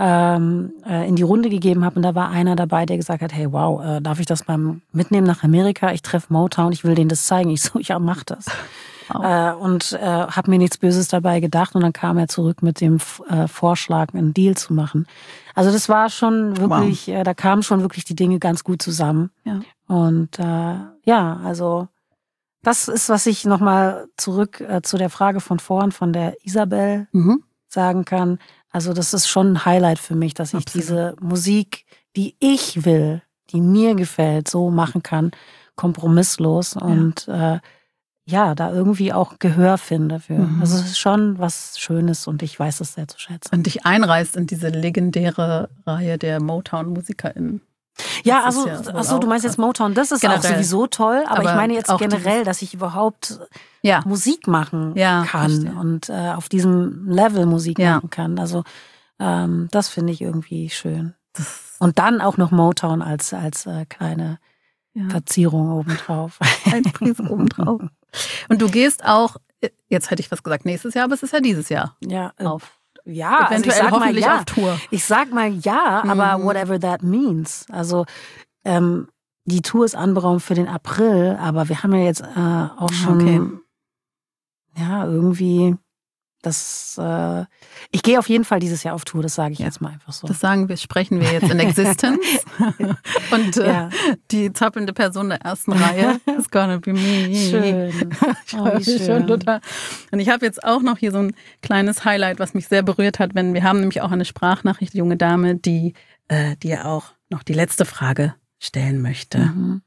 ähm, äh, in die Runde gegeben habe. Und da war einer dabei, der gesagt hat, hey, wow, äh, darf ich das beim mitnehmen nach Amerika? Ich treffe Motown, ich will denen das zeigen. Ich so, ja, mach das. Wow. Äh, und äh, habe mir nichts Böses dabei gedacht. Und dann kam er zurück mit dem äh, Vorschlag, einen Deal zu machen. Also das war schon wirklich, wow. äh, da kamen schon wirklich die Dinge ganz gut zusammen. Ja. Und äh, ja, also das ist, was ich nochmal zurück äh, zu der Frage von vorhin, von der Isabel mhm. sagen kann. Also das ist schon ein Highlight für mich, dass ich Absolut. diese Musik, die ich will, die mir gefällt, so machen kann, kompromisslos ja. und äh, ja, da irgendwie auch Gehör finde für. Mhm. Also es ist schon was Schönes und ich weiß es sehr zu schätzen. Und dich einreißt in diese legendäre Reihe der Motown-MusikerInnen. Ja, also, ja also du meinst jetzt Motown, das ist generell auch sowieso toll, aber, aber ich meine jetzt generell, dass ich überhaupt ja. Musik machen ja, kann verstehe. und äh, auf diesem Level Musik ja. machen kann. Also ähm, das finde ich irgendwie schön. Das und dann auch noch Motown als, als äh, kleine ja. Verzierung obendrauf. Ein Prise obendrauf. Und du gehst auch, jetzt hätte ich was gesagt, nächstes Jahr, aber es ist ja dieses Jahr ja, auf. Ja, eventuell also hoffentlich mal ja. auf Tour. Ich sag mal ja, aber mhm. whatever that means. Also ähm, die Tour ist anberaumt für den April, aber wir haben ja jetzt äh, auch schon okay. ja irgendwie das. Äh, ich gehe auf jeden Fall dieses Jahr auf Tour. Das sage ich ja. jetzt mal einfach so. Das sagen wir, sprechen wir jetzt in Existence. Und äh, ja. die zappelnde Person der ersten Reihe is gonna be me. Schön. Ich oh, wie schön. Schon total. Und ich habe jetzt auch noch hier so ein kleines Highlight, was mich sehr berührt hat. Wenn wir haben nämlich auch eine Sprachnachricht, die junge Dame, die äh, dir auch noch die letzte Frage stellen möchte. Mhm.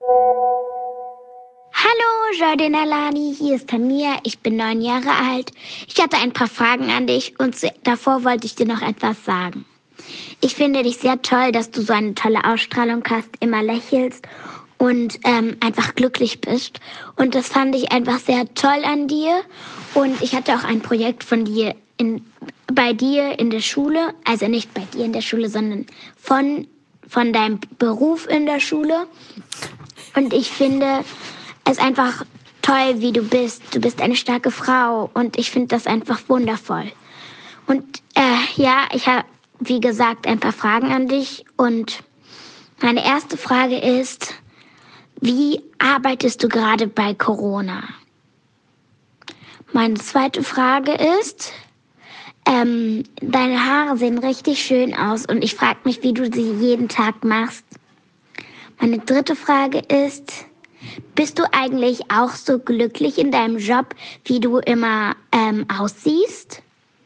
Hallo, Jardin Alani, hier ist Tania, ich bin neun Jahre alt. Ich hatte ein paar Fragen an dich und davor wollte ich dir noch etwas sagen. Ich finde dich sehr toll, dass du so eine tolle Ausstrahlung hast, immer lächelst und ähm, einfach glücklich bist. Und das fand ich einfach sehr toll an dir. Und ich hatte auch ein Projekt von dir in, bei dir in der Schule, also nicht bei dir in der Schule, sondern von, von deinem Beruf in der Schule. Und ich finde es einfach toll, wie du bist. Du bist eine starke Frau und ich finde das einfach wundervoll. Und äh, ja, ich habe, wie gesagt, ein paar Fragen an dich. Und meine erste Frage ist, wie arbeitest du gerade bei Corona? Meine zweite Frage ist, ähm, deine Haare sehen richtig schön aus und ich frage mich, wie du sie jeden Tag machst. Meine dritte Frage ist, bist du eigentlich auch so glücklich in deinem Job, wie du immer ähm, aussiehst?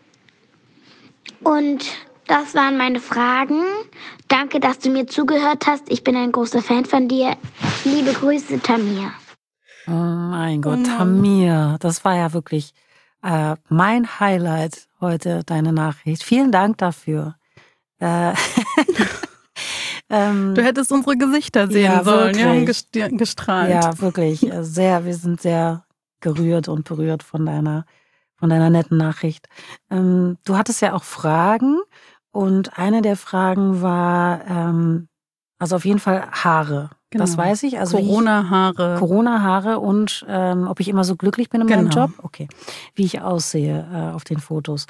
Und das waren meine Fragen. Danke, dass du mir zugehört hast. Ich bin ein großer Fan von dir. Liebe Grüße, Tamir. Oh mein Gott, Tamir, das war ja wirklich äh, mein Highlight heute, deine Nachricht. Vielen Dank dafür. Äh, ähm, Du hättest unsere Gesichter sehen ja, sollen, die haben wirklich. gest- gestrahlt. Ja, wirklich. äh, Sehr, wir sind sehr gerührt und berührt von deiner, von deiner netten Nachricht. Ähm, du hattest ja auch Fragen und eine der Fragen war, ähm, also auf jeden Fall Haare. Genau. Das weiß ich. Also wie ich- Corona-Haare. Corona-Haare und ähm, ob ich immer so glücklich bin in meinem Genau. Job. Okay, wie ich aussehe äh, auf den Fotos.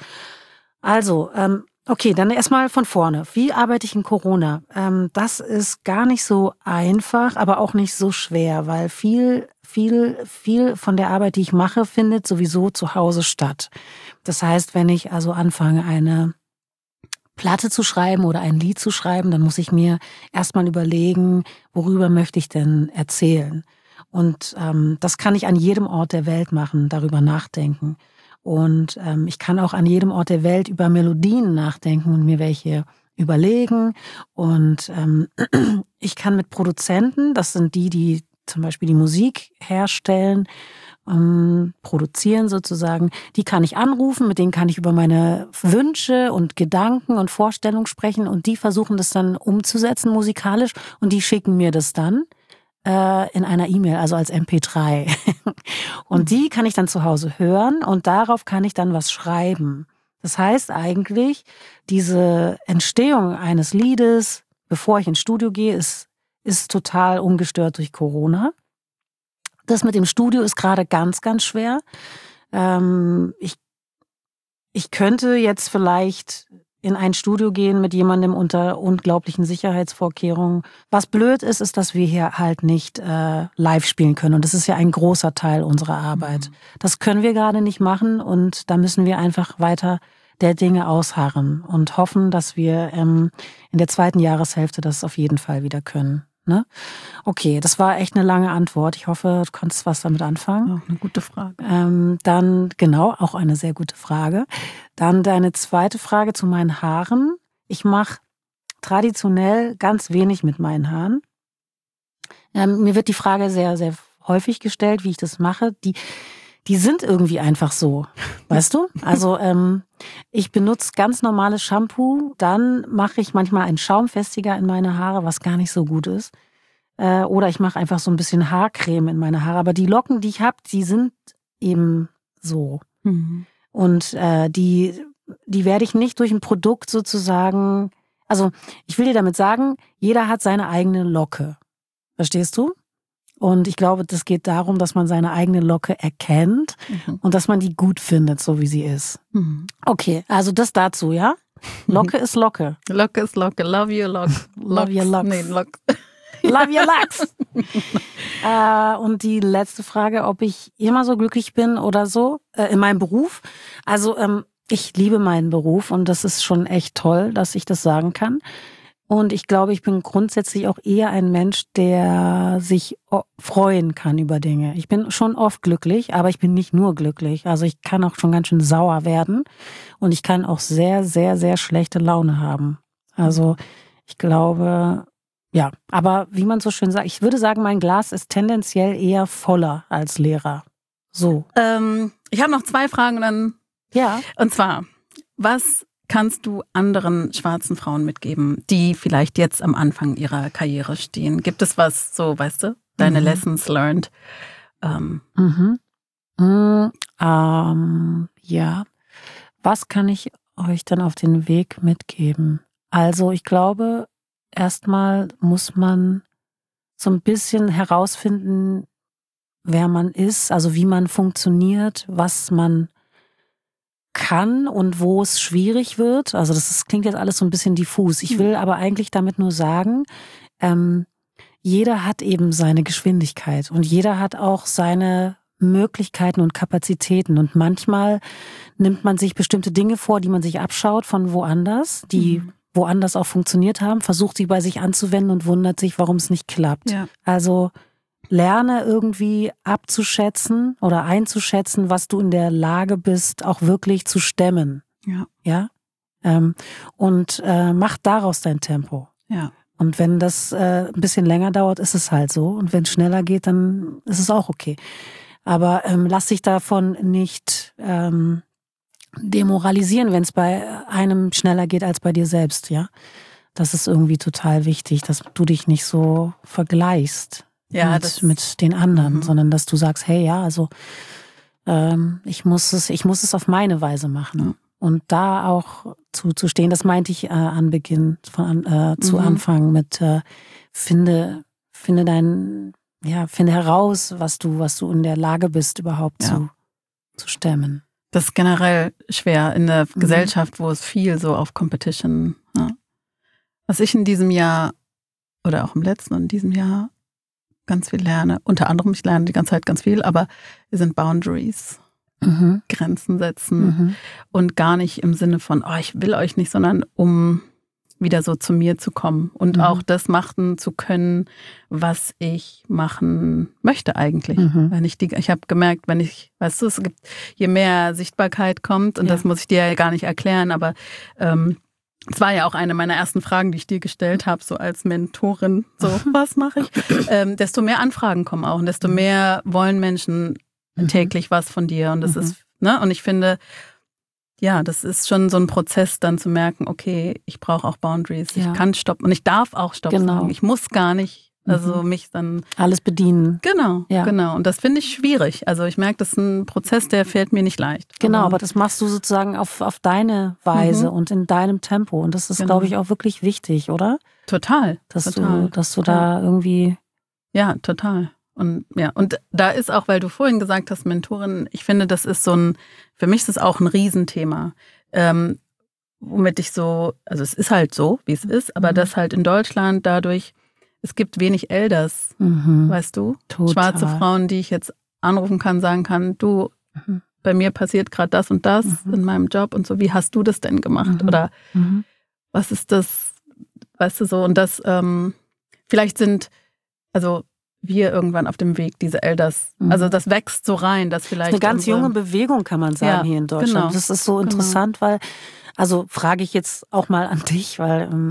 Also, ähm, okay, dann erstmal von vorne. Wie arbeite ich in Corona? Ähm, das ist gar nicht so einfach, aber auch nicht so schwer, weil viel, viel, viel von der Arbeit, die ich mache, findet sowieso zu Hause statt. Das heißt, wenn ich also anfange, eine Platte zu schreiben oder ein Lied zu schreiben, dann muss ich mir erstmal überlegen, worüber möchte ich denn erzählen. Und ähm, das kann ich an jedem Ort der Welt machen, darüber nachdenken. Und ähm, ich kann auch an jedem Ort der Welt über Melodien nachdenken und mir welche überlegen. Und ähm, ich kann mit Produzenten, das sind die, die zum Beispiel die Musik herstellen, ähm, produzieren sozusagen, die kann ich anrufen, mit denen kann ich über meine Wünsche und Gedanken und Vorstellungen sprechen und die versuchen das dann umzusetzen musikalisch und die schicken mir das dann äh, in einer E-Mail, also als M P drei. Und die kann ich dann zu Hause hören und darauf kann ich dann was schreiben. Das heißt eigentlich, diese Entstehung eines Liedes, bevor ich ins Studio gehe, ist, ist total ungestört durch Corona. Das mit dem Studio ist gerade ganz, ganz schwer. Ähm, ich, ich könnte jetzt vielleicht in ein Studio gehen mit jemandem unter unglaublichen Sicherheitsvorkehrungen. Was blöd ist, ist, dass wir hier halt nicht äh, live spielen können. Und das ist ja ein großer Teil unserer Arbeit. Mhm. Das können wir gerade nicht machen und da müssen wir einfach weiter der Dinge ausharren und hoffen, dass wir ähm, in der zweiten Jahreshälfte das auf jeden Fall wieder können. Ne? Okay, das war echt eine lange Antwort. Ich hoffe, du konntest was damit anfangen. Auch eine gute Frage. Ähm, dann, genau, auch eine sehr gute Frage. Dann deine zweite Frage zu meinen Haaren. Ich mache traditionell ganz wenig mit meinen Haaren. Ähm, mir wird die Frage sehr, sehr häufig gestellt, wie ich das mache. Die, die sind irgendwie einfach so, weißt du? Also ähm, ich benutze ganz normales Shampoo, dann mache ich manchmal einen Schaumfestiger in meine Haare, was gar nicht so gut ist. Äh, oder ich mache einfach so ein bisschen Haarcreme in meine Haare. Aber die Locken, die ich habe, die sind eben so. Mhm. Und äh, die, die werde ich nicht durch ein Produkt sozusagen, also ich will dir damit sagen, jeder hat seine eigene Locke. Verstehst du? Und ich glaube, das geht darum, dass man seine eigene Locke erkennt mhm. und dass man die gut findet, so wie sie ist. Mhm. Okay, also das dazu, ja? Locke ist Locke. Locke ist Locke. Love your lock. Love your locks. Nee, lock. Love your locks. äh, und die letzte Frage, ob ich immer so glücklich bin oder so äh, in meinem Beruf. Also ähm, ich liebe meinen Beruf und das ist schon echt toll, dass ich das sagen kann. Und ich glaube, ich bin grundsätzlich auch eher ein Mensch, der sich freuen kann über Dinge. Ich bin schon oft glücklich, aber ich bin nicht nur glücklich. Also ich kann auch schon ganz schön sauer werden und ich kann auch sehr, sehr, sehr schlechte Laune haben. Also ich glaube, ja, aber wie man so schön sagt, ich würde sagen, mein Glas ist tendenziell eher voller als leerer. So. Ähm, ich habe noch zwei Fragen und dann. Ja. Und zwar, was kannst du anderen schwarzen Frauen mitgeben, die vielleicht jetzt am Anfang ihrer Karriere stehen? Gibt es was, so, weißt du, deine mhm. Lessons learned? Ähm. Mhm. Mhm. Ähm, ja. Was kann ich euch dann auf den Weg mitgeben? Also ich glaube, erstmal muss man so ein bisschen herausfinden, wer man ist, also wie man funktioniert, was man kann und wo es schwierig wird. Also das ist, klingt jetzt alles so ein bisschen diffus. Ich will aber eigentlich damit nur sagen, ähm, jeder hat eben seine Geschwindigkeit und jeder hat auch seine Möglichkeiten und Kapazitäten. Und manchmal nimmt man sich bestimmte Dinge vor, die man sich abschaut von woanders, die mhm. woanders auch funktioniert haben, versucht sie bei sich anzuwenden und wundert sich, warum es nicht klappt. Ja. Also lerne irgendwie abzuschätzen oder einzuschätzen, was du in der Lage bist, auch wirklich zu stemmen. Ja. Ja. Ähm, und äh, mach daraus dein Tempo. Ja. Und wenn das äh, ein bisschen länger dauert, ist es halt so. Und wenn es schneller geht, dann ist es auch okay. Aber ähm, lass dich davon nicht ähm, demoralisieren, wenn es bei einem schneller geht als bei dir selbst. Ja, das ist irgendwie total wichtig, dass du dich nicht so vergleichst. Ja, mit, das, mit den anderen, mhm. sondern dass du sagst, hey, ja, also ähm, ich muss es, ich muss es auf meine Weise machen. Ja. Und da auch zu, zu stehen, das meinte ich äh, an Beginn, von, äh, zu mhm. Anfang mit äh, finde, finde dein, ja, finde heraus, was du, was du in der Lage bist, überhaupt ja. zu, zu stemmen. Das ist generell schwer in der mhm. Gesellschaft, wo es viel so auf Competition, ja. Was ich in diesem Jahr oder auch im letzten und in diesem Jahr ganz viel lerne. Unter anderem, ich lerne die ganze Zeit ganz viel, aber wir sind Boundaries. Mhm. Grenzen setzen mhm. und gar nicht im Sinne von, oh, ich will euch nicht, sondern um wieder so zu mir zu kommen und mhm. auch das machen zu können, was ich machen möchte eigentlich. Mhm. Wenn ich die, ich habe gemerkt, wenn ich, weißt du, es gibt, je mehr Sichtbarkeit kommt, und ja. das muss ich dir ja gar nicht erklären, aber ähm, es war ja auch eine meiner ersten Fragen, die ich dir gestellt habe, so als Mentorin, so, was mache ich? Ähm, desto mehr Anfragen kommen auch und desto mehr wollen Menschen mhm. täglich was von dir und das mhm. ist, ne, und ich finde, ja, das ist schon so ein Prozess, dann zu merken, okay, ich brauche auch Boundaries, ja. ich kann stoppen und ich darf auch stoppen genau. sagen, ich muss gar nicht, also mhm. mich dann... Alles bedienen. Genau, ja. genau. Und das finde ich schwierig. Also ich merke, das ist ein Prozess, der fällt mir nicht leicht. Genau, aber, aber das machst du sozusagen auf, auf deine Weise mhm. und in deinem Tempo. Und das ist, genau. glaube ich, auch wirklich wichtig, oder? Total. Dass total. du, dass du da ja. irgendwie... Ja, total. Und ja, und da ist auch, weil du vorhin gesagt hast, Mentorin, ich finde, das ist so ein, für mich ist das auch ein Riesenthema. Ähm, womit ich so, also es ist halt so, wie es ist, aber mhm. das halt in Deutschland dadurch, es gibt wenig Elders, mhm. weißt du? Total. Schwarze Frauen, die ich jetzt anrufen kann, sagen kann, du, mhm. bei mir passiert gerade das und das mhm. in meinem Job und so, wie hast du das denn gemacht? Mhm. Oder mhm. was ist das, weißt du so? Und das, ähm, vielleicht sind, also wir irgendwann auf dem Weg, diese Elders, mhm. also das wächst so rein, dass vielleicht... Das ist eine ganz unsere, junge Bewegung, kann man sagen, ja, hier in Deutschland. Genau. Das ist so interessant, genau. weil, also frage ich jetzt auch mal an dich, weil... Ähm,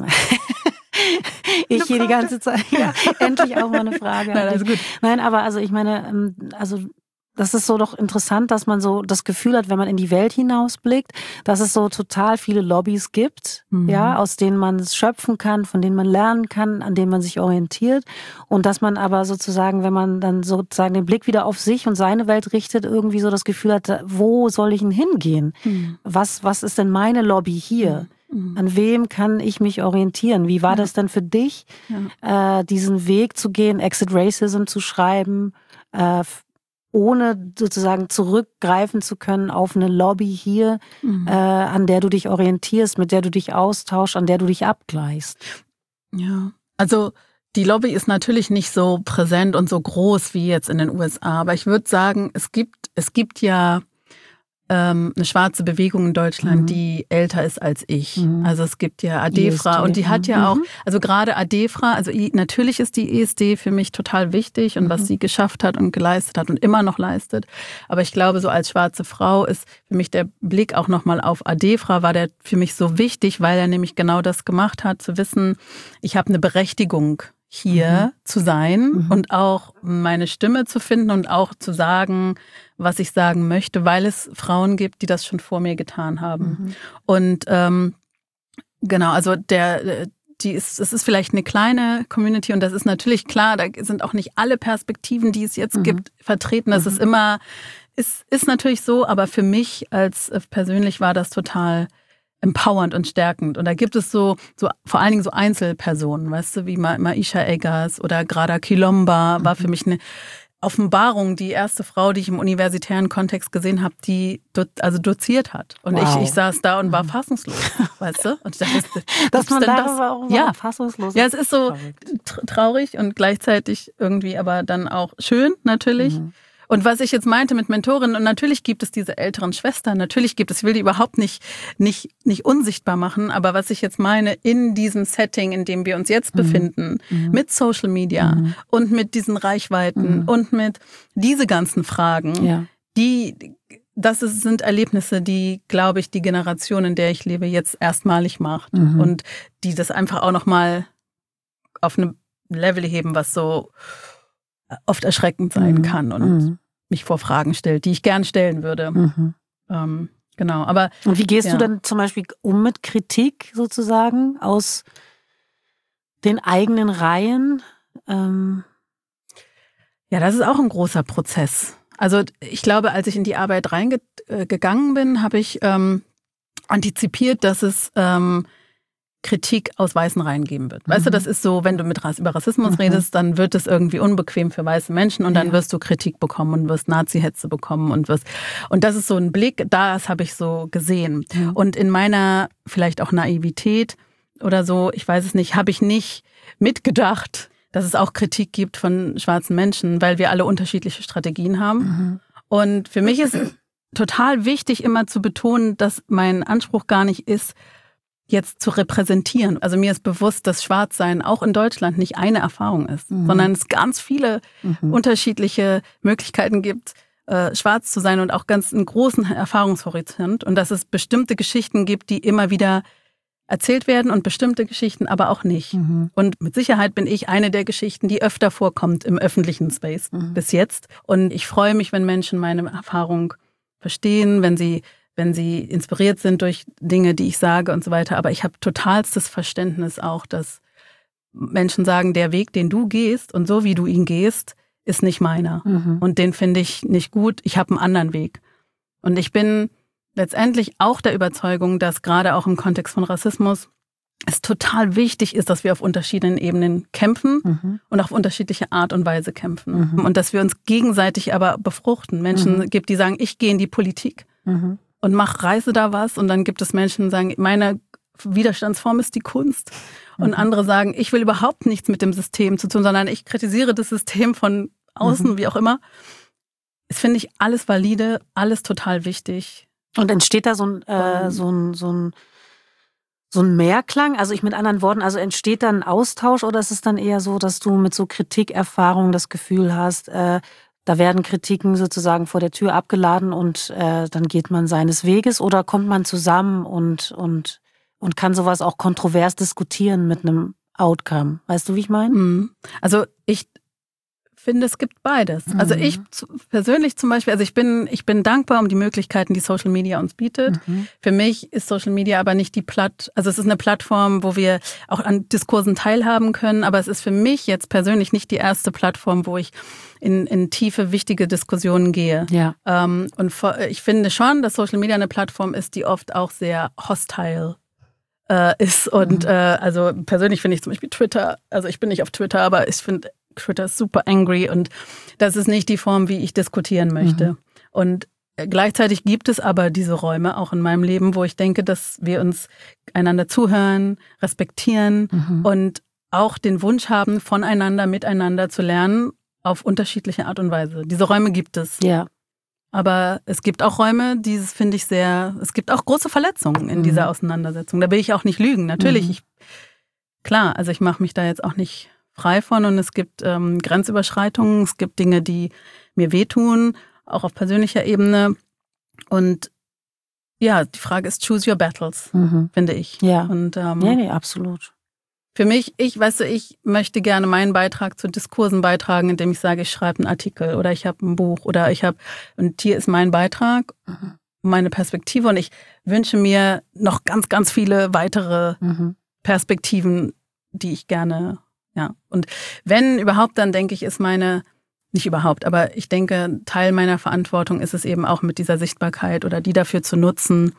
ich hier die ganze Zeit, ja, endlich auch mal eine Frage. Nein, also gut. Nein, aber also ich meine, also das ist so doch interessant, dass man so das Gefühl hat, wenn man in die Welt hinausblickt, dass es so total viele Lobbys gibt, mhm. ja, aus denen man es schöpfen kann, von denen man lernen kann, an denen man sich orientiert und dass man aber sozusagen, wenn man dann sozusagen den Blick wieder auf sich und seine Welt richtet, irgendwie so das Gefühl hat, wo soll ich denn hingehen? Mhm. Was, was ist denn meine Lobby hier? Mhm. An wem kann ich mich orientieren? Wie war ja. das denn für dich, ja. äh, diesen Weg zu gehen, Exit Racism zu schreiben, äh, ohne sozusagen zurückgreifen zu können auf eine Lobby hier, mhm. äh, an der du dich orientierst, mit der du dich austauschst, an der du dich abgleichst? Ja, also die Lobby ist natürlich nicht so präsent und so groß wie jetzt in den U S A, aber ich würde sagen, es gibt, es gibt ja ähm, eine schwarze Bewegung in Deutschland, mhm. die älter ist als ich. Mhm. Also es gibt ja Adefra und die hat ja auch, also gerade Adefra, also natürlich ist die E S D für mich total wichtig und mhm. was sie geschafft hat und geleistet hat und immer noch leistet. Aber ich glaube, so als schwarze Frau ist für mich der Blick auch nochmal auf Adefra, war der für mich so wichtig, weil er nämlich genau das gemacht hat, zu wissen, ich habe eine Berechtigung hier mhm. zu sein mhm. und auch meine Stimme zu finden und auch zu sagen, was ich sagen möchte, weil es Frauen gibt, die das schon vor mir getan haben. Mhm. Und ähm, genau, also der, die ist, es ist vielleicht eine kleine Community und das ist natürlich klar, da sind auch nicht alle Perspektiven, die es jetzt mhm. gibt, vertreten. Das mhm. ist immer, ist, ist natürlich so, aber für mich als persönlich war das total empowernd und stärkend. Und da gibt es so, so vor allen Dingen so Einzelpersonen, weißt du, wie Ma- Maisha Eggers oder Grada Kilomba mhm. war für mich eine Offenbarung, die erste Frau, die ich im universitären Kontext gesehen habe, die do, also doziert hat. Und wow. ich, ich saß da und war fassungslos, weißt du? Und ich dachte, dass man denn da das? War ja. fassungslos. Ja, es ist so traurig und gleichzeitig irgendwie aber dann auch schön natürlich. Mhm. Und was ich jetzt meinte mit Mentorinnen, und natürlich gibt es diese älteren Schwestern, natürlich gibt es, ich will die überhaupt nicht, nicht, nicht unsichtbar machen, aber was ich jetzt meine, in diesem Setting, in dem wir uns jetzt mhm. befinden, mhm. mit Social Media mhm. und mit diesen Reichweiten mhm. und mit diese ganzen Fragen, ja. die, das ist, sind Erlebnisse, die, glaube ich, die Generation, in der ich lebe, jetzt erstmalig macht mhm. und die das einfach auch nochmal auf eine Level heben, was so oft erschreckend sein mhm. kann und mhm. mich vor Fragen stellt, die ich gern stellen würde. Mhm. Ähm, genau, aber und wie gehst ja. du dann zum Beispiel um mit Kritik sozusagen aus den eigenen Reihen? Ähm ja, das ist auch ein großer Prozess. Also ich glaube, als ich in die Arbeit reingegangen bin, habe ich ähm, antizipiert, dass es ähm, Kritik aus weißen Reihen geben wird. Weißt mhm. du, das ist so, wenn du mit Rass, über Rassismus mhm. redest, dann wird es irgendwie unbequem für weiße Menschen und dann ja. wirst du Kritik bekommen und wirst Nazi-Hetze bekommen und wirst, und das ist so ein Blick, das habe ich so gesehen. Mhm. Und in meiner vielleicht auch Naivität oder so, ich weiß es nicht, habe ich nicht mitgedacht, dass es auch Kritik gibt von schwarzen Menschen, weil wir alle unterschiedliche Strategien haben. Mhm. Und für mich ist total wichtig, immer zu betonen, dass mein Anspruch gar nicht ist, jetzt zu repräsentieren. Also mir ist bewusst, dass Schwarzsein auch in Deutschland nicht eine Erfahrung ist, mhm. sondern es ganz viele mhm. unterschiedliche Möglichkeiten gibt, äh, schwarz zu sein und auch ganz einen großen Erfahrungshorizont und dass es bestimmte Geschichten gibt, die immer wieder erzählt werden und bestimmte Geschichten aber auch nicht. Mhm. Und mit Sicherheit bin ich eine der Geschichten, die öfter vorkommt im öffentlichen Space mhm. bis jetzt. Und ich freue mich, wenn Menschen meine Erfahrung verstehen, wenn sie wenn sie inspiriert sind durch Dinge, die ich sage und so weiter. Aber ich habe totalstes Verständnis auch, dass Menschen sagen, der Weg, den du gehst und so wie du ihn gehst, ist nicht meiner. Mhm. Und den finde ich nicht gut. Ich habe einen anderen Weg. Und ich bin letztendlich auch der Überzeugung, dass gerade auch im Kontext von Rassismus es total wichtig ist, dass wir auf unterschiedlichen Ebenen kämpfen mhm. und auf unterschiedliche Art und Weise kämpfen. Mhm. Und dass wir uns gegenseitig aber befruchten. Menschen mhm. gibt, die sagen, ich gehe in die Politik. Mhm. und mach, reiße da was. Und dann gibt es Menschen, die sagen, meine Widerstandsform ist die Kunst. Und mhm. andere sagen, ich will überhaupt nichts mit dem System zu tun, sondern ich kritisiere das System von außen, mhm. wie auch immer. Das finde ich alles valide, alles total wichtig. Und entsteht da so ein, äh, so ein, so ein, so ein Mehrklang? Also ich mit anderen Worten, also entsteht da ein Austausch oder ist es dann eher so, dass du mit so Kritikerfahrung das Gefühl hast, äh, da werden Kritiken sozusagen vor der Tür abgeladen und äh, dann geht man seines Weges oder kommt man zusammen und, und, und kann sowas auch kontrovers diskutieren mit einem Outcome? Weißt du, wie ich meine? Also ich finde, es gibt beides. Mhm. Also ich persönlich zum Beispiel, also ich bin, ich bin dankbar um die Möglichkeiten, die Social Media uns bietet. Mhm. Für mich ist Social Media aber nicht die Platt, also es ist eine Plattform, wo wir auch an Diskursen teilhaben können, aber es ist für mich jetzt persönlich nicht die erste Plattform, wo ich in, in tiefe, wichtige Diskussionen gehe. Ja. Ähm, und ich finde schon, dass Social Media eine Plattform ist, die oft auch sehr hostile äh, ist. Und mhm. äh, also persönlich finde ich zum Beispiel Twitter, also ich bin nicht auf Twitter, aber ich finde Twitter ist super angry und das ist nicht die Form, wie ich diskutieren möchte. Mhm. Und gleichzeitig gibt es aber diese Räume auch in meinem Leben, wo ich denke, dass wir uns einander zuhören, respektieren mhm. und auch den Wunsch haben, voneinander, miteinander zu lernen auf unterschiedliche Art und Weise. Diese Räume gibt es. Ja. Aber es gibt auch Räume, die finde ich sehr, es gibt auch große Verletzungen in mhm. dieser Auseinandersetzung. Da will ich auch nicht lügen. Natürlich, mhm. ich, klar, also ich mache mich da jetzt auch nicht frei von und es gibt ähm, Grenzüberschreitungen, es gibt Dinge, die mir wehtun, auch auf persönlicher Ebene. Und ja, die Frage ist, choose your battles, mhm. finde ich. Ja, und, ähm, ja, nee, absolut. Für mich, ich, weißt du, ich möchte gerne meinen Beitrag zu Diskursen beitragen, indem ich sage, ich schreibe einen Artikel oder ich habe ein Buch oder ich habe, und hier ist mein Beitrag, mhm. meine Perspektive und ich wünsche mir noch ganz, ganz viele weitere mhm. Perspektiven, die ich gerne Ja, und wenn überhaupt, dann denke ich, ist meine, nicht überhaupt, aber ich denke, Teil meiner Verantwortung ist es eben auch mit dieser Sichtbarkeit oder die dafür zu nutzen,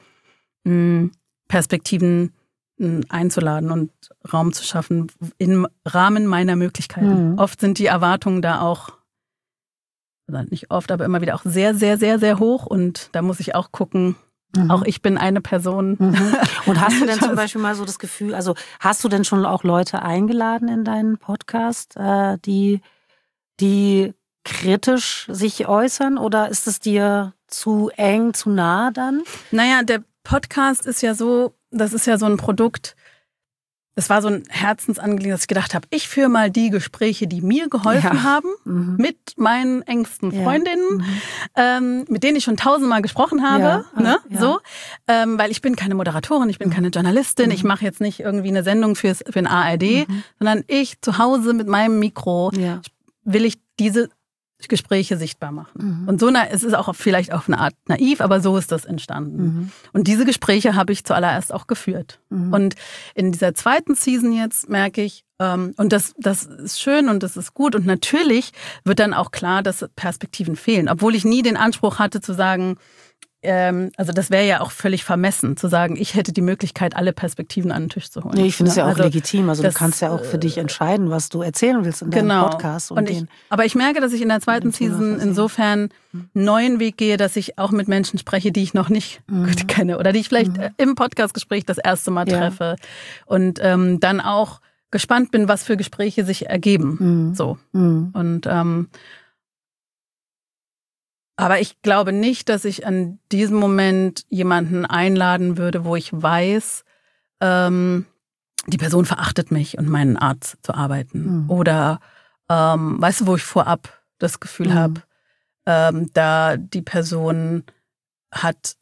Perspektiven einzuladen und Raum zu schaffen im Rahmen meiner Möglichkeiten. Mhm. Oft sind die Erwartungen da auch also nicht oft, aber immer wieder auch sehr, sehr, sehr, sehr hoch. Und da muss ich auch gucken, mhm. auch ich bin eine Person. Mhm. Und hast du denn zum Beispiel mal so das Gefühl, also hast du denn schon auch Leute eingeladen in deinen Podcast, äh, die, die kritisch sich äußern, oder ist es dir zu eng, zu nah dann? Naja, der Podcast ist ja so, das ist ja so ein Produkt, das war so ein Herzensangelegenheit, dass ich gedacht habe, ich führe mal die Gespräche, die mir geholfen ja. haben, mhm. mit meinen engsten Freundinnen, ja. mhm. ähm, mit denen ich schon tausendmal gesprochen habe, ja. ne? ja. so, ähm, weil ich bin keine Moderatorin, ich bin mhm. keine Journalistin, mhm. ich mache jetzt nicht irgendwie eine Sendung fürs, für den A R D, mhm. sondern ich zu Hause mit meinem Mikro ja. will ich diese Gespräche sichtbar machen. Mhm. Und so, na, es ist auch vielleicht auf eine Art naiv, aber so ist das entstanden. Mhm. Und diese Gespräche habe ich zuallererst auch geführt. Mhm. Und in dieser zweiten Season jetzt merke ich, ähm, und das, das ist schön und das ist gut. Und natürlich wird dann auch klar, dass Perspektiven fehlen. Obwohl ich nie den Anspruch hatte zu sagen, ähm, also das wäre ja auch völlig vermessen, zu sagen, ich hätte die Möglichkeit, alle Perspektiven an den Tisch zu holen. Nee, ich finde es ja auch also, legitim. Also das, du kannst ja auch für dich entscheiden, was du erzählen willst in genau. deinem Podcast. Und und ich, aber ich merke, dass ich in der zweiten Season insofern einen neuen Weg gehe, dass ich auch mit Menschen spreche, die ich noch nicht mhm. gut kenne oder die ich vielleicht mhm. im Podcastgespräch das erste Mal treffe. Ja. Und ähm, dann auch gespannt bin, was für Gespräche sich ergeben. Mhm. So. Mhm. Und ähm, aber ich glaube nicht, dass ich an diesem Moment jemanden einladen würde, wo ich weiß, ähm, die Person verachtet mich und meinen Art zu arbeiten. Mhm. Oder, ähm, weißt du, wo ich vorab das Gefühl mhm. habe, ähm, da die Person hat,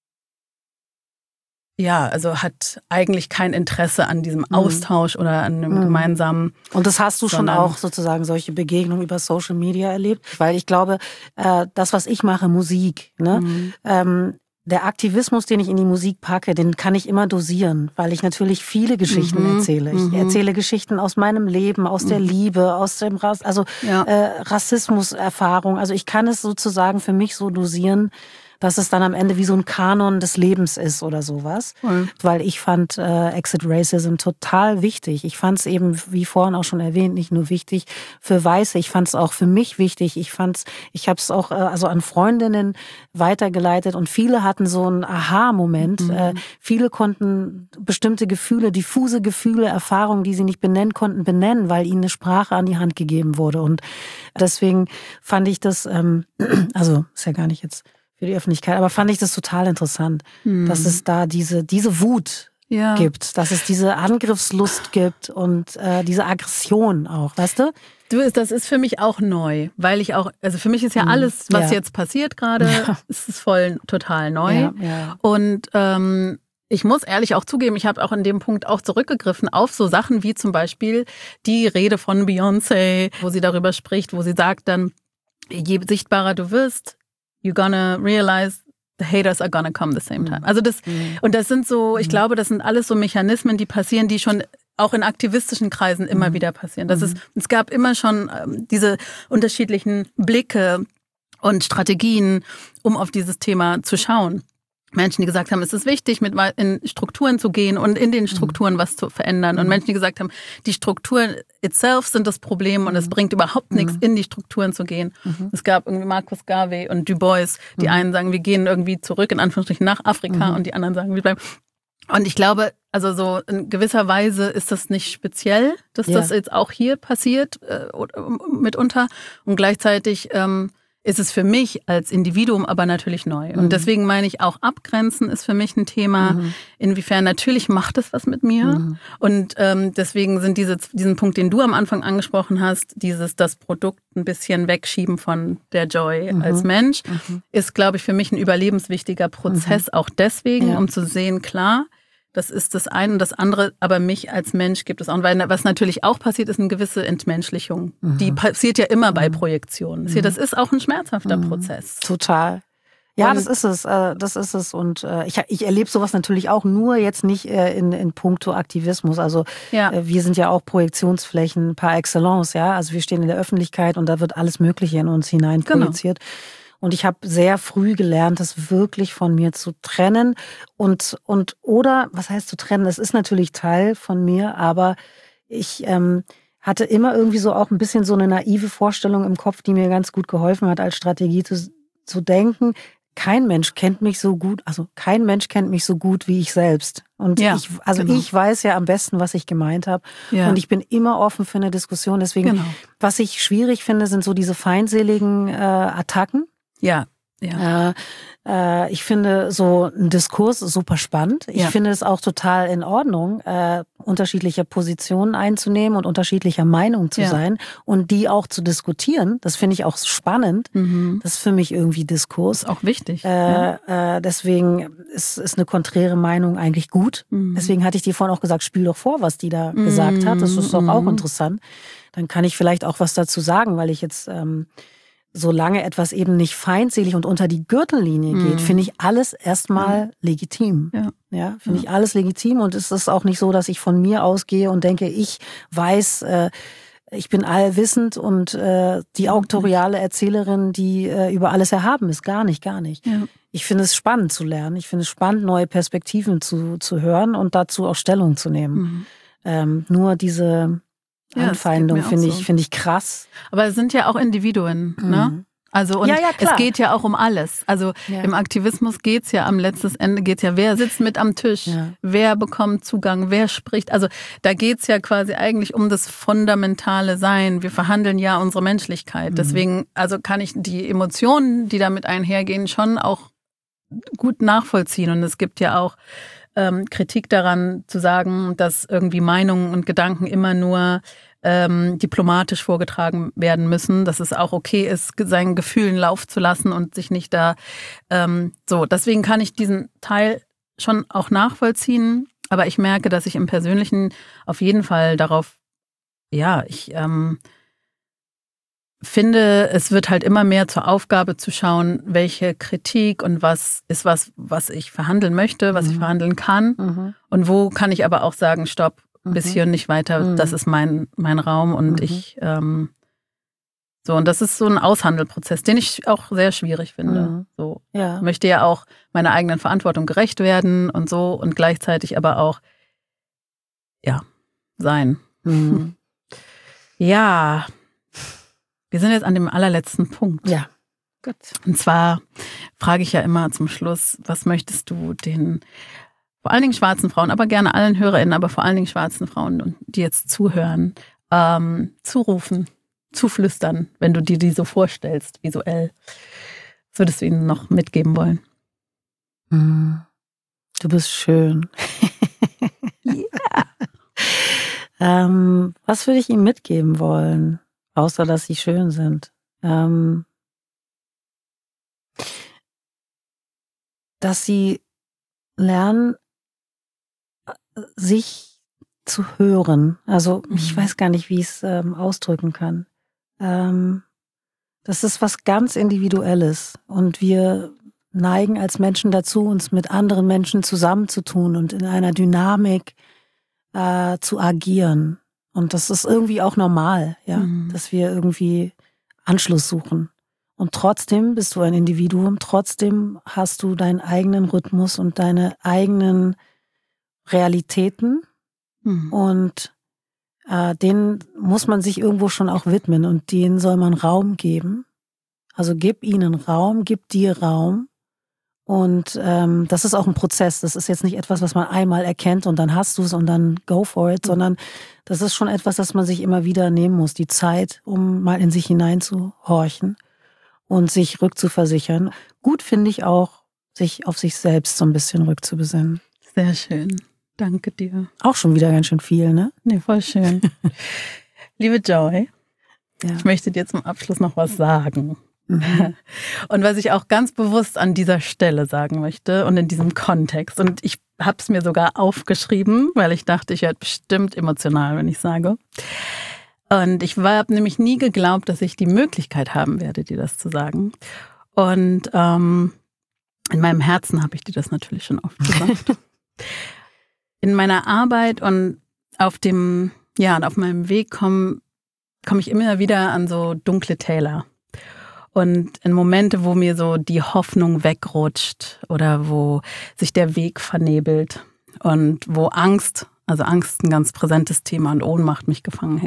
ja, also hat eigentlich kein Interesse an diesem Austausch mhm. oder an einem mhm. gemeinsamen. Und das hast du schon auch sozusagen solche Begegnungen über Social Media erlebt? Weil ich glaube, äh, das, was ich mache, Musik, ne, mhm. ähm, der Aktivismus, den ich in die Musik packe, den kann ich immer dosieren, weil ich natürlich viele Geschichten mhm. erzähle. Ich mhm. erzähle Geschichten aus meinem Leben, aus mhm. der Liebe, aus dem Rass, also ja. äh, Rassismuserfahrung. Also ich kann es sozusagen für mich so dosieren, dass es dann am Ende wie so ein Kanon des Lebens ist oder sowas. Mhm. Weil ich fand äh, Exit Racism total wichtig. Ich fand es eben, wie vorhin auch schon erwähnt, nicht nur wichtig für Weiße, ich fand es auch für mich wichtig. Ich fand's, ich habe es auch äh, also an Freundinnen weitergeleitet und viele hatten so einen Aha-Moment. Mhm. Äh, viele konnten bestimmte Gefühle, diffuse Gefühle, Erfahrungen, die sie nicht benennen konnten, benennen, weil ihnen eine Sprache an die Hand gegeben wurde. Und deswegen fand ich das, ähm, also ist ja gar nicht jetzt für die Öffentlichkeit, aber fand ich das total interessant, hm. dass es da diese diese Wut ja. gibt, dass es diese Angriffslust gibt und äh, diese Aggression auch, weißt du? Du, das ist für mich auch neu, weil ich auch, also für mich ist ja alles, was ja. jetzt passiert gerade, ja. ist voll total neu. Ja, ja. Und ähm, ich muss ehrlich auch zugeben, ich habe auch in dem Punkt auch zurückgegriffen auf so Sachen wie zum Beispiel die Rede von Beyoncé, wo sie darüber spricht, wo sie sagt dann, je sichtbarer du wirst, you're gonna realize the haters are gonna come the same time. Also das, mhm. und das sind so, ich glaube, das sind alles so Mechanismen, die passieren, die schon auch in aktivistischen Kreisen immer mhm. wieder passieren. Das ist, es gab immer schon ähm, diese unterschiedlichen Blicke und Strategien, um auf dieses Thema zu schauen. Menschen, die gesagt haben, es ist wichtig, mit in Strukturen zu gehen und in den Strukturen was zu verändern. Und Menschen, die gesagt haben, die Strukturen itself sind das Problem und es bringt überhaupt nichts, in die Strukturen zu gehen. Mhm. Es gab irgendwie Marcus Garvey und Du Bois, die mhm. einen sagen, wir gehen irgendwie zurück, in Anführungsstrichen, nach Afrika mhm. und die anderen sagen, wir bleiben. Und ich glaube, also so in gewisser Weise ist das nicht speziell, dass ja. das jetzt auch hier passiert, äh, mitunter. Und gleichzeitig ähm, ist es für mich als Individuum aber natürlich neu. Und mhm. deswegen meine ich auch, Abgrenzen ist für mich ein Thema. Mhm. Inwiefern, natürlich macht es was mit mir. Mhm. Und ähm, deswegen sind diese, diesen Punkt, den du am Anfang angesprochen hast, dieses das Produkt ein bisschen wegschieben von der Joy mhm. als Mensch, mhm. ist, glaube ich, für mich ein überlebenswichtiger Prozess. Mhm. Auch deswegen, ja. um zu sehen, klar, das ist das eine und das andere, aber mich als Mensch gibt es auch. Und weil, was natürlich auch passiert, ist eine gewisse Entmenschlichung. Mhm. Die passiert ja immer mhm. bei Projektionen. Mhm. Das ist auch ein schmerzhafter mhm. Prozess. Total. Ja, und das ist es. Das ist es. Und ich, ich erlebe sowas natürlich auch, nur jetzt nicht in, in puncto Aktivismus. Also ja. wir sind ja auch Projektionsflächen par excellence. Ja, also wir stehen in der Öffentlichkeit und da wird alles Mögliche in uns hinein projiziert. Genau. Und ich habe sehr früh gelernt, das wirklich von mir zu trennen. Und, und oder, was heißt zu trennen? Es ist natürlich Teil von mir, aber ich, ähm, hatte immer irgendwie so auch ein bisschen so eine naive Vorstellung im Kopf, die mir ganz gut geholfen hat, als Strategie zu, zu denken. Kein Mensch kennt mich so gut, also kein Mensch kennt mich so gut wie ich selbst. Und ja, ich, also genau. ich weiß ja am besten, was ich gemeint habe. Ja. Und ich bin immer offen für eine Diskussion. Deswegen, genau. was ich schwierig finde, sind so diese feindseligen äh, Attacken. Ja. Ja. Äh, äh, ich finde so ein Diskurs super spannend. Ich ja. finde es auch total in Ordnung, äh, unterschiedliche Positionen einzunehmen und unterschiedlicher Meinung zu ja. sein und die auch zu diskutieren. Das finde ich auch spannend. Mhm. Das ist für mich irgendwie Diskurs. Ist auch wichtig. Äh, ja. äh, deswegen ist, ist eine konträre Meinung eigentlich gut. Mhm. Deswegen hatte ich dir vorhin auch gesagt, spiel doch vor, was die da mhm. gesagt hat. Das ist doch auch interessant. Dann kann ich vielleicht auch was dazu sagen, weil ich jetzt... Ähm, solange etwas eben nicht feindselig und unter die Gürtellinie geht, mm. finde ich alles erstmal ja. legitim. Ja, ja finde ja. ich alles legitim und es ist auch nicht so, dass ich von mir ausgehe und denke, ich weiß, äh, ich bin allwissend und äh, die auktoriale Erzählerin, die äh, über alles erhaben ist. Gar nicht, gar nicht. Ja. Ich finde es spannend zu lernen. Ich finde es spannend, neue Perspektiven zu, zu hören und dazu auch Stellung zu nehmen. Mm. Ähm, nur diese... Ja, Anfeindung finde ich, so. finde ich krass. Aber es sind ja auch Individuen, mhm. ne? Also und ja, ja, es geht ja auch um alles. Also ja. im Aktivismus geht's ja am letzten Ende geht's ja, wer sitzt mit am Tisch, ja. wer bekommt Zugang, wer spricht. Also da geht's ja quasi eigentlich um das fundamentale Sein. Wir verhandeln ja unsere Menschlichkeit. Mhm. Deswegen, also kann ich die Emotionen, die damit einhergehen, schon auch gut nachvollziehen. Und es gibt ja auch ähm, Kritik daran zu sagen, dass irgendwie Meinungen und Gedanken immer nur ähm, diplomatisch vorgetragen werden müssen, dass es auch okay ist, seinen Gefühlen Lauf zu lassen und sich nicht da ähm, so. Deswegen kann ich diesen Teil schon auch nachvollziehen, aber ich merke, dass ich im Persönlichen auf jeden Fall darauf, ja, ich ähm, finde, es wird halt immer mehr zur Aufgabe zu schauen, welche Kritik und was ist was, was ich verhandeln möchte, was mhm. ich verhandeln kann mhm. und wo kann ich aber auch sagen, stopp, bis hier und nicht weiter, mhm. das ist mein, mein Raum und mhm. ich, ähm, so, und das ist so ein Aushandelprozess, den ich auch sehr schwierig finde. Mhm. So, ja. Möchte ja auch meiner eigenen Verantwortung gerecht werden und so und gleichzeitig aber auch, ja, sein. Mhm. Ja, wir sind jetzt an dem allerletzten Punkt. Ja, gut. Und zwar frage ich ja immer zum Schluss, was möchtest du den vor allen Dingen schwarzen Frauen, aber gerne allen HörerInnen, aber vor allen Dingen schwarzen Frauen, die jetzt zuhören, ähm, zurufen, zuflüstern, wenn du dir die so vorstellst, visuell. Was würdest du ihnen noch mitgeben wollen? Du bist schön. Ja. ähm, was würde ich ihnen mitgeben wollen? Außer, dass sie schön sind. Ähm, dass sie lernen, sich zu hören. Also ich weiß gar nicht, wie ich es ähm, ausdrücken kann. Ähm, das ist was ganz Individuelles. Und wir neigen als Menschen dazu, uns mit anderen Menschen zusammenzutun und in einer Dynamik äh, zu agieren. Und das ist irgendwie auch normal, ja, mhm. dass wir irgendwie Anschluss suchen. Und trotzdem bist du ein Individuum, trotzdem hast du deinen eigenen Rhythmus und deine eigenen Realitäten. Mhm. Und äh, denen muss man sich irgendwo schon auch widmen und denen soll man Raum geben. Also gib ihnen Raum, gib dir Raum. Und ähm, das ist auch ein Prozess. Das ist jetzt nicht etwas, was man einmal erkennt und dann hast du es und dann go for it, mhm. sondern das ist schon etwas, das man sich immer wieder nehmen muss. Die Zeit, um mal in sich hineinzuhorchen und sich rückzuversichern. Gut finde ich auch, sich auf sich selbst so ein bisschen rückzubesinnen. Sehr schön. Danke dir. Auch schon wieder ganz schön viel, ne? Nee, voll schön. Liebe Joy, ja. Ich möchte dir zum Abschluss noch was sagen. Mhm. Und was ich auch ganz bewusst an dieser Stelle sagen möchte und in diesem Kontext. Und ich habe es mir sogar aufgeschrieben, weil ich dachte, ich werde bestimmt emotional, wenn ich sage. Und ich habe nämlich nie geglaubt, dass ich die Möglichkeit haben werde, dir das zu sagen. Und ähm, in meinem Herzen habe ich dir das natürlich schon oft gesagt. In meiner Arbeit und auf dem, ja, auf meinem Weg komme komme ich immer wieder an so dunkle Täler. Und in Momente, wo mir so die Hoffnung wegrutscht oder wo sich der Weg vernebelt und wo Angst, also Angst ein ganz präsentes Thema und Ohnmacht mich gefangen hält.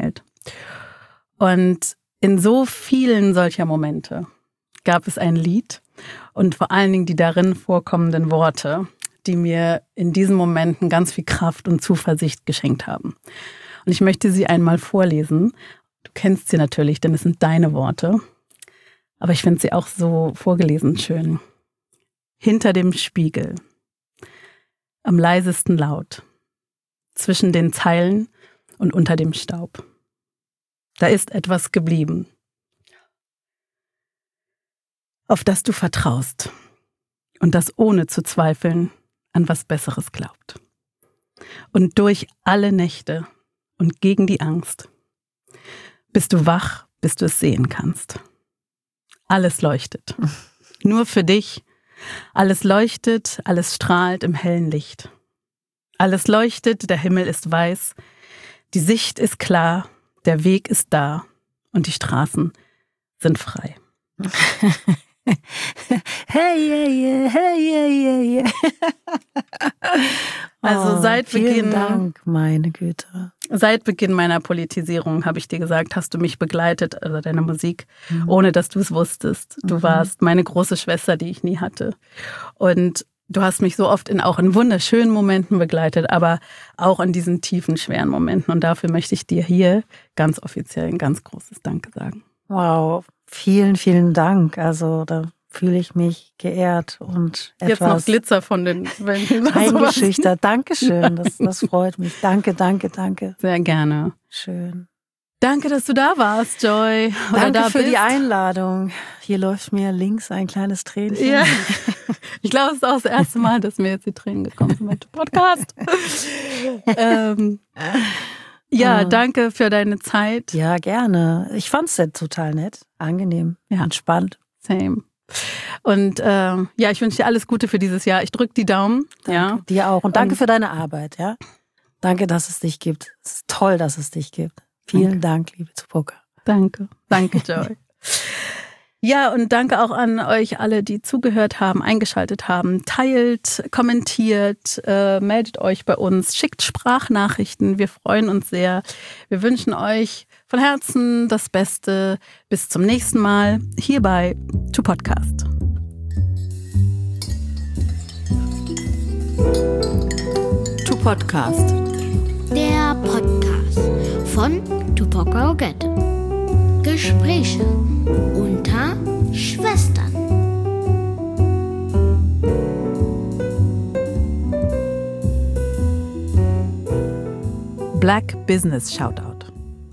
Und in so vielen solcher Momente gab es ein Lied und vor allen Dingen die darin vorkommenden Worte, die mir in diesen Momenten ganz viel Kraft und Zuversicht geschenkt haben. Und ich möchte sie einmal vorlesen. Du kennst sie natürlich, denn es sind deine Worte. Aber ich finde sie auch so vorgelesen schön. Hinter dem Spiegel, am leisesten laut, zwischen den Zeilen und unter dem Staub. Da ist etwas geblieben, auf das du vertraust und das ohne zu zweifeln an was Besseres glaubt. Und durch alle Nächte und gegen die Angst bist du wach, bis du es sehen kannst. Alles leuchtet. Nur für dich. Alles leuchtet, alles strahlt im hellen Licht. Alles leuchtet, der Himmel ist weiß, die Sicht ist klar, der Weg ist da und die Straßen sind frei. Hey, yeah, yeah, hey, yeah, yeah, yeah. Also seit vielen Beginn, Dank, meine Güte. Seit Beginn meiner Politisierung, habe ich dir gesagt, hast du mich begleitet, also deine Musik, mhm. ohne dass du es wusstest. Du mhm. warst meine große Schwester, die ich nie hatte. Und du hast mich so oft in auch in wunderschönen Momenten begleitet, aber auch in diesen tiefen, schweren Momenten. Und dafür möchte ich dir hier ganz offiziell ein ganz großes Danke sagen. Wow, vielen, vielen Dank. Also da fühle ich mich geehrt und etwas jetzt noch Glitzer von den Wänden eingeschüchtert. Dankeschön, das, das freut mich. Danke, danke, danke. Sehr gerne. Schön. Danke, dass du da warst, Joy. Oder Danke da für bist. die Einladung. Hier läuft mir links ein kleines Tränchen. Ja. Ich glaube, es ist auch das erste Mal, dass mir jetzt die Tränen gekommen sind mit dem Podcast. ähm, ja, danke für deine Zeit. Ja, gerne. Ich fand es total nett, angenehm, ja. entspannt. Same. Und äh, ja, ich wünsche dir alles Gute für dieses Jahr. Ich drücke die Daumen. Danke, ja. dir auch. Und danke Und, für deine Arbeit. Ja, danke, dass es dich gibt. Es ist toll, dass es dich gibt. Vielen Dank, Dank liebe Tupoka. Danke. Danke, Joy. Ja, und danke auch an euch alle, die zugehört haben, eingeschaltet haben. Teilt, kommentiert, äh, meldet euch bei uns, schickt Sprachnachrichten. Wir freuen uns sehr. Wir wünschen euch von Herzen das Beste. Bis zum nächsten Mal hier bei To Podcast. To Podcast. Der Podcast von Tupoka Ogette. Gespräche unter Schwestern. Black Business Shoutout.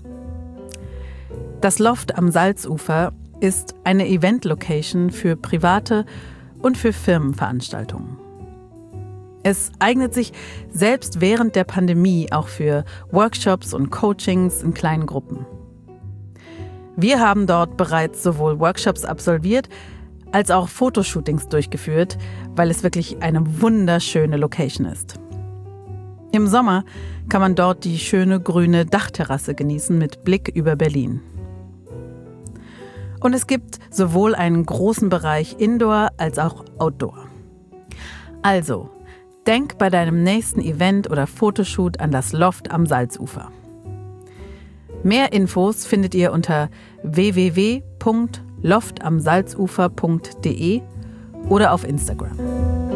Das Loft am Salzufer ist eine Event-Location für private und für Firmenveranstaltungen. Es eignet sich selbst während der Pandemie auch für Workshops und Coachings in kleinen Gruppen. Wir haben dort bereits sowohl Workshops absolviert, als auch Fotoshootings durchgeführt, weil es wirklich eine wunderschöne Location ist. Im Sommer kann man dort die schöne grüne Dachterrasse genießen mit Blick über Berlin. Und es gibt sowohl einen großen Bereich Indoor als auch Outdoor. Also, denk bei deinem nächsten Event oder Fotoshoot an das Loft am Salzufer. Mehr Infos findet ihr unter w w w punkt loft am salzufer punkt d e oder auf Instagram.